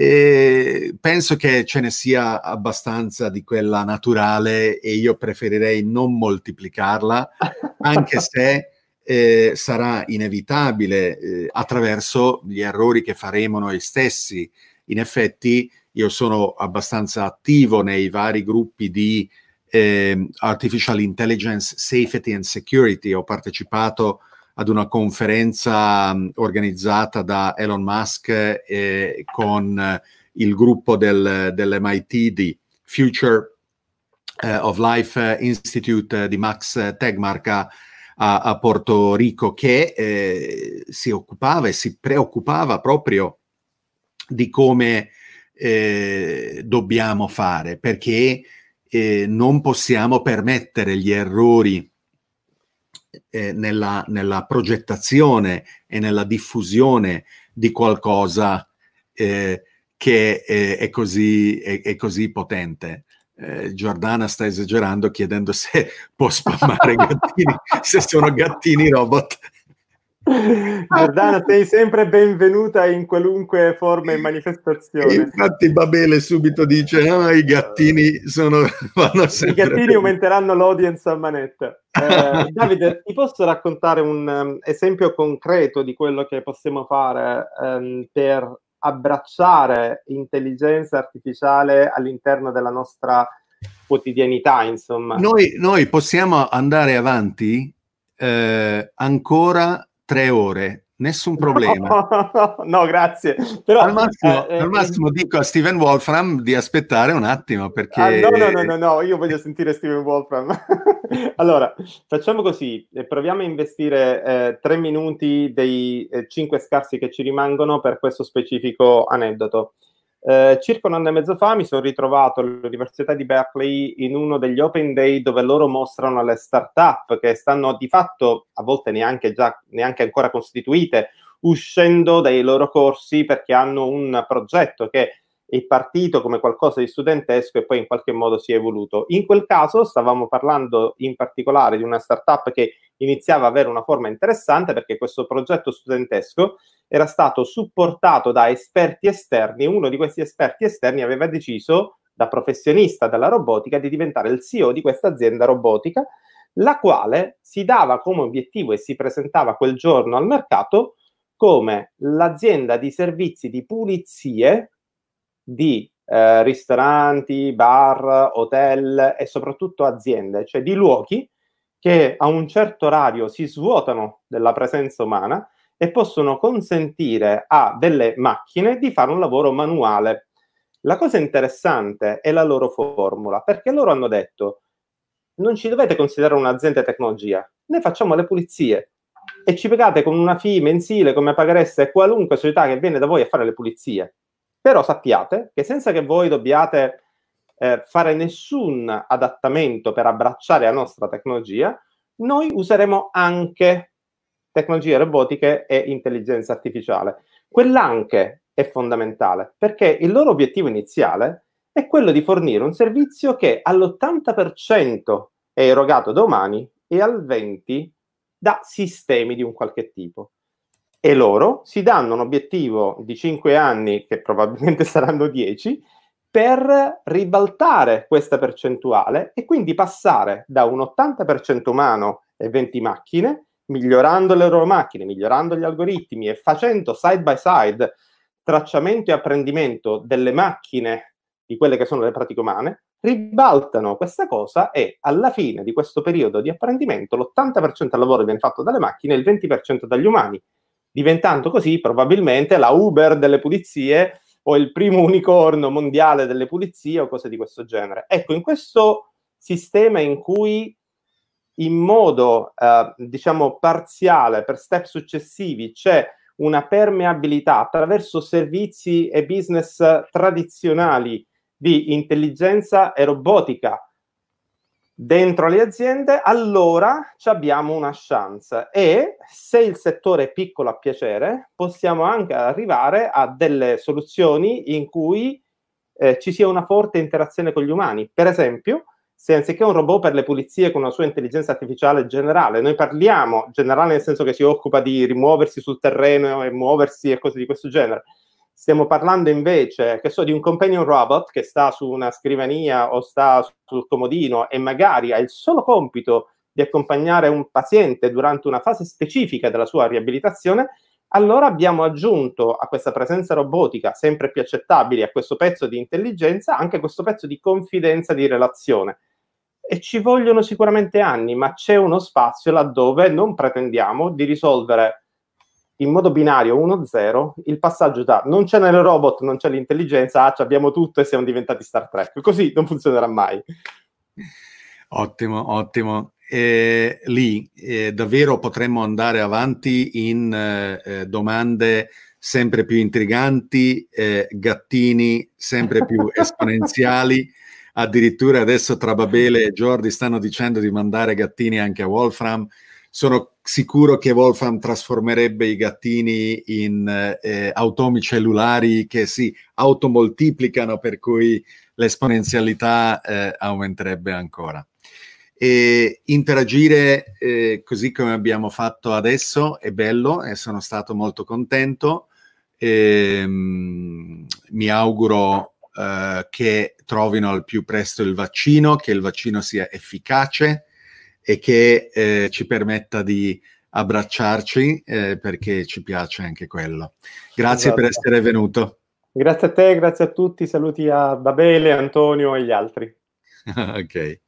E penso che ce ne sia abbastanza di quella naturale e io preferirei non moltiplicarla, anche se eh, sarà inevitabile eh, attraverso gli errori che faremo noi stessi. In effetti io sono abbastanza attivo nei vari gruppi di eh, Artificial Intelligence Safety and Security. Ho partecipato ad una conferenza um, organizzata da Elon Musk eh, con uh, il gruppo del, dell'M I T di Future uh, of Life Institute uh, di Max Tegmark a, a Porto Rico, che eh, si occupava e si preoccupava proprio di come eh, dobbiamo fare, perché eh, non possiamo permettere gli errori Eh, nella, nella progettazione e nella diffusione di qualcosa eh, che è, è, così, è, è così potente. Eh, Giordana sta esagerando chiedendo se può spammare gattini, se sono gattini robot. Giordana, sei sempre benvenuta in qualunque forma e manifestazione. E infatti Babele subito dice no, i gattini sono, vanno sempre I gattini bene. Aumenteranno l'audience a manetta. Eh, Davide, ti posso raccontare un um, esempio concreto di quello che possiamo fare um, per abbracciare intelligenza artificiale all'interno della nostra quotidianità, insomma? Noi, noi possiamo andare avanti eh, ancora tre ore, nessun problema. No, no grazie. Però, al massimo, eh, al massimo eh, dico a Steven Wolfram di aspettare un attimo, perché... Ah, no, no, no, no, no, io voglio sentire Steven Wolfram. Allora, facciamo così, proviamo a investire eh, tre minuti dei eh, cinque scarsi che ci rimangono per questo specifico aneddoto. Eh, circa un anno e mezzo fa mi sono ritrovato all'Università di Berkeley in uno degli Open Day dove loro mostrano le start-up che stanno di fatto, a volte neanche, già, neanche ancora costituite, uscendo dai loro corsi perché hanno un progetto che è partito come qualcosa di studentesco e poi in qualche modo si è evoluto. In quel caso stavamo parlando in particolare di una startup che iniziava ad avere una forma interessante perché questo progetto studentesco era stato supportato da esperti esterni e uno di questi esperti esterni aveva deciso, da professionista della robotica, di diventare il C E O di questa azienda robotica, la quale si dava come obiettivo e si presentava quel giorno al mercato come l'azienda di servizi di pulizie di eh, ristoranti, bar, hotel e soprattutto aziende, cioè di luoghi che a un certo orario si svuotano della presenza umana e possono consentire a delle macchine di fare un lavoro manuale. La cosa interessante è la loro formula, perché loro hanno detto: non ci dovete considerare un'azienda di tecnologia, noi facciamo le pulizie e ci pagate con una fee mensile come paghereste qualunque società che viene da voi a fare le pulizie. Però sappiate che senza che voi dobbiate eh, fare nessun adattamento per abbracciare la nostra tecnologia, noi useremo anche tecnologie robotiche e intelligenza artificiale. Quell'anche è fondamentale, perché il loro obiettivo iniziale è quello di fornire un servizio che all'ottanta per cento è erogato da umani e al venti per cento da sistemi di un qualche tipo. E loro si danno un obiettivo di cinque anni, che probabilmente saranno dieci, per ribaltare questa percentuale e quindi passare da un ottanta per cento umano e venti macchine, migliorando le loro macchine, migliorando gli algoritmi e facendo side by side tracciamento e apprendimento delle macchine di quelle che sono le pratiche umane, ribaltano questa cosa e alla fine di questo periodo di apprendimento l'ottanta per cento del lavoro viene fatto dalle macchine e il venti per cento dagli umani, diventando così probabilmente la Uber delle pulizie o il primo unicorno mondiale delle pulizie o cose di questo genere. Ecco, in questo sistema in cui in modo, eh, diciamo, parziale, per step successivi, c'è una permeabilità attraverso servizi e business tradizionali di intelligenza e robotica dentro le aziende, allora ci abbiamo una chance. E se il settore è piccolo a piacere, possiamo anche arrivare a delle soluzioni in cui eh, ci sia una forte interazione con gli umani. Per esempio, se anziché un robot per le pulizie con una sua intelligenza artificiale generale, noi parliamo generale nel senso che si occupa di rimuoversi sul terreno e muoversi e cose di questo genere, stiamo parlando invece, che so, di un companion robot che sta su una scrivania o sta sul comodino e magari ha il solo compito di accompagnare un paziente durante una fase specifica della sua riabilitazione, allora abbiamo aggiunto a questa presenza robotica sempre più accettabile, a questo pezzo di intelligenza, anche questo pezzo di confidenza, di relazione. E ci vogliono sicuramente anni, ma c'è uno spazio laddove non pretendiamo di risolvere in modo binario uno zero il passaggio da non c'è nel robot, non c'è l'intelligenza, ah, abbiamo tutto e siamo diventati Star Trek. Così non funzionerà mai. Ottimo, ottimo. Eh, lì eh, davvero potremmo andare avanti in eh, domande sempre più intriganti, eh, gattini sempre più esponenziali. Addirittura adesso tra Babele e Jordi stanno dicendo di mandare gattini anche a Wolfram. Sono sicuro che Wolfram trasformerebbe i gattini in eh, automi cellulari che si automoltiplicano, per cui l'esponenzialità eh, aumenterebbe ancora. E interagire eh, così come abbiamo fatto adesso è bello e sono stato molto contento. E, mm, mi auguro eh, che trovino al più presto il vaccino, che il vaccino sia efficace e che eh, ci permetta di abbracciarci eh, perché ci piace anche quello. Grazie esatto. per essere venuto. Grazie a te, grazie a tutti, saluti a Babele, Antonio e gli altri. Ok.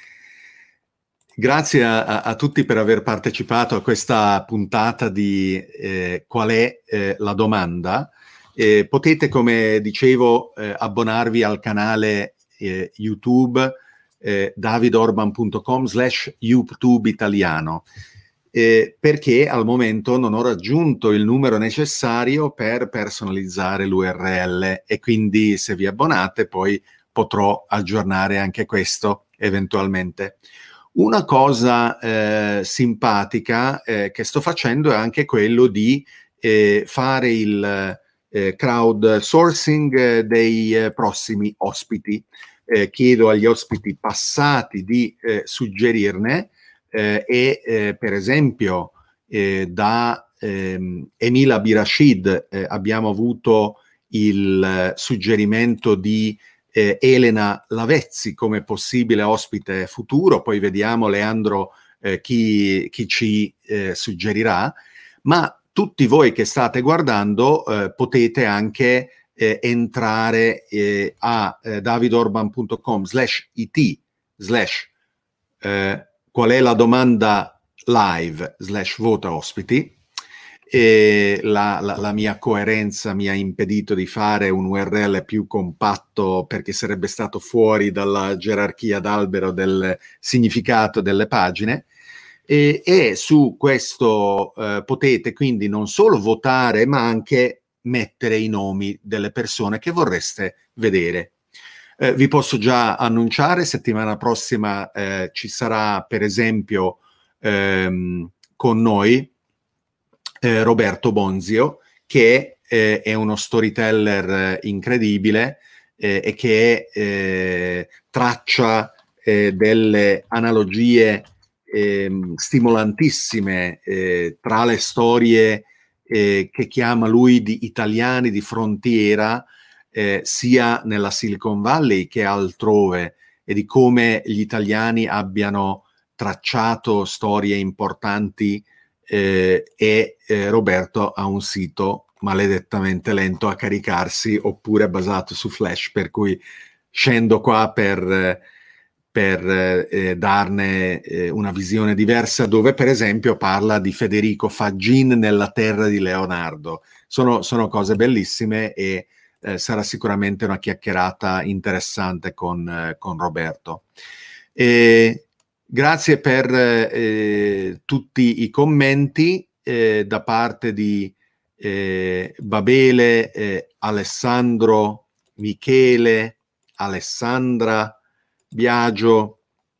Grazie a, a tutti per aver partecipato a questa puntata di eh, Qual è eh, la domanda? Eh, potete, come dicevo, eh, abbonarvi al canale eh, YouTube eh, davidorban punto com slash YouTube italiano eh, perché al momento non ho raggiunto il numero necessario per personalizzare l'U R L e quindi se vi abbonate poi potrò aggiornare anche questo eventualmente. Una cosa eh, simpatica eh, che sto facendo è anche quello di eh, fare il eh, crowdsourcing dei eh, prossimi ospiti. Eh, chiedo agli ospiti passati di eh, suggerirne eh, e eh, per esempio eh, da ehm, Emila Birashid eh, abbiamo avuto il eh, suggerimento di eh, Elena Lavezzi come possibile ospite futuro, poi vediamo Leandro eh, chi, chi ci eh, suggerirà, ma tutti voi che state guardando eh, potete anche eh, entrare eh, a eh, davidorban.com slash it slash eh, qual è la domanda live slash vota ospiti. E la, la, la mia coerenza mi ha impedito di fare un U R L più compatto perché sarebbe stato fuori dalla gerarchia d'albero del significato delle pagine. E, e su questo eh, potete quindi non solo votare ma anche mettere i nomi delle persone che vorreste vedere. Eh, vi posso già annunciare, settimana prossima eh, ci sarà per esempio ehm, con noi eh, Roberto Bonzio, che eh, è uno storyteller eh, incredibile eh, e che eh, traccia eh, delle analogie eh, stimolantissime eh, tra le storie eh, che chiama lui di italiani di frontiera, eh, sia nella Silicon Valley che altrove, e di come gli italiani abbiano tracciato storie importanti eh, e eh, Roberto ha un sito maledettamente lento a caricarsi oppure basato su Flash, per cui scendo qua per, per eh, darne eh, una visione diversa, dove per esempio parla di Federico Faggin nella terra di Leonardo. Sono, sono cose bellissime e eh, sarà sicuramente una chiacchierata interessante con, eh, con Roberto. E grazie per eh, tutti i commenti eh, da parte di eh, Babele, eh, Alessandro, Michele, Alessandra, Biagio,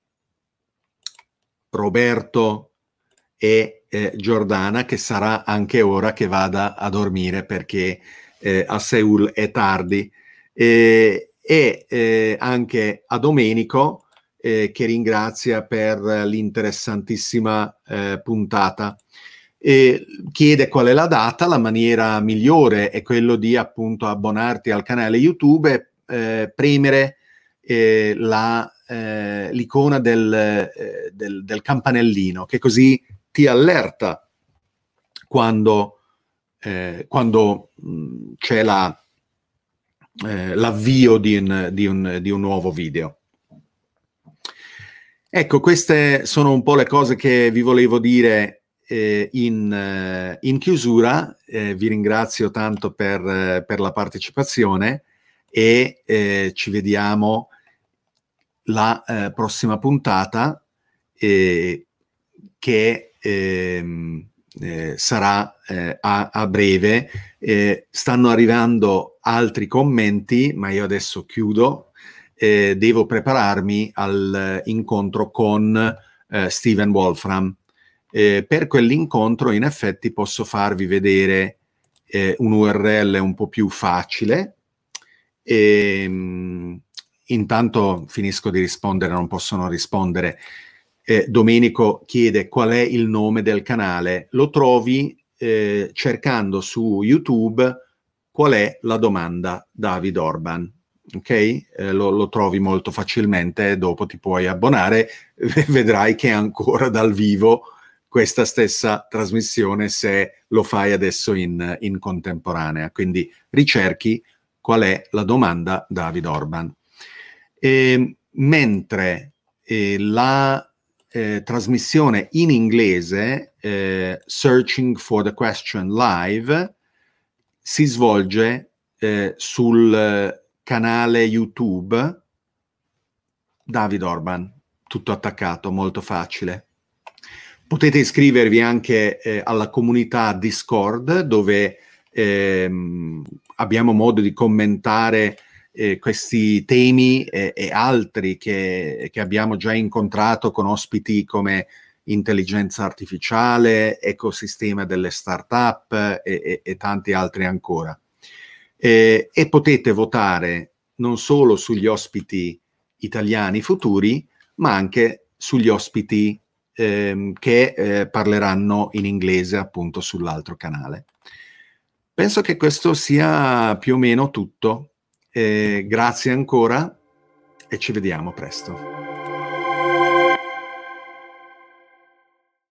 Roberto e eh, Giordana, che sarà anche ora che vada a dormire perché eh, a Seul è tardi, eh, e eh, anche a Domenico, Eh, che ringrazia per l'interessantissima eh, puntata. E chiede qual è la data. La maniera migliore è quello di appunto abbonarti al canale YouTube e eh, premere eh, la, eh, l'icona del, eh, del, del campanellino, che così ti allerta quando, eh, quando mh, c'è la, eh, l'avvio di un, di, un, di un nuovo video. Ecco, queste sono un po' le cose che vi volevo dire eh, in, eh, in chiusura. Eh, vi ringrazio tanto per, eh, per la partecipazione e eh, ci vediamo la eh, prossima puntata eh, che eh, eh, sarà eh, a, a breve. Eh, stanno arrivando altri commenti, ma io adesso chiudo. Eh, devo prepararmi all'incontro con eh, Steven Wolfram. Eh, per quell'incontro in effetti posso farvi vedere eh, un U R L un po' più facile. E, mh, intanto finisco di rispondere, non posso non rispondere. Eh, Domenico chiede qual è il nome del canale. Lo trovi eh, cercando su YouTube qual è la domanda David Orban. Ok? Eh, lo, lo trovi molto facilmente, dopo ti puoi abbonare, vedrai che è ancora dal vivo questa stessa trasmissione se lo fai adesso in, in contemporanea. Quindi ricerchi qual è la domanda David Orban. E, mentre eh, la eh, trasmissione in inglese, eh, Searching for the Question Live, si svolge eh, sul canale YouTube David Orban, tutto attaccato, molto facile. Potete iscrivervi anche eh, alla comunità Discord, dove ehm, abbiamo modo di commentare eh, questi temi eh, e altri che, che abbiamo già incontrato con ospiti come intelligenza artificiale, ecosistema delle start-up e, e, e tanti altri ancora. E, e potete votare non solo sugli ospiti italiani futuri, ma anche sugli ospiti ehm, che eh, parleranno in inglese appunto sull'altro canale. Penso che questo sia più o meno tutto. Eh, grazie ancora e ci vediamo presto.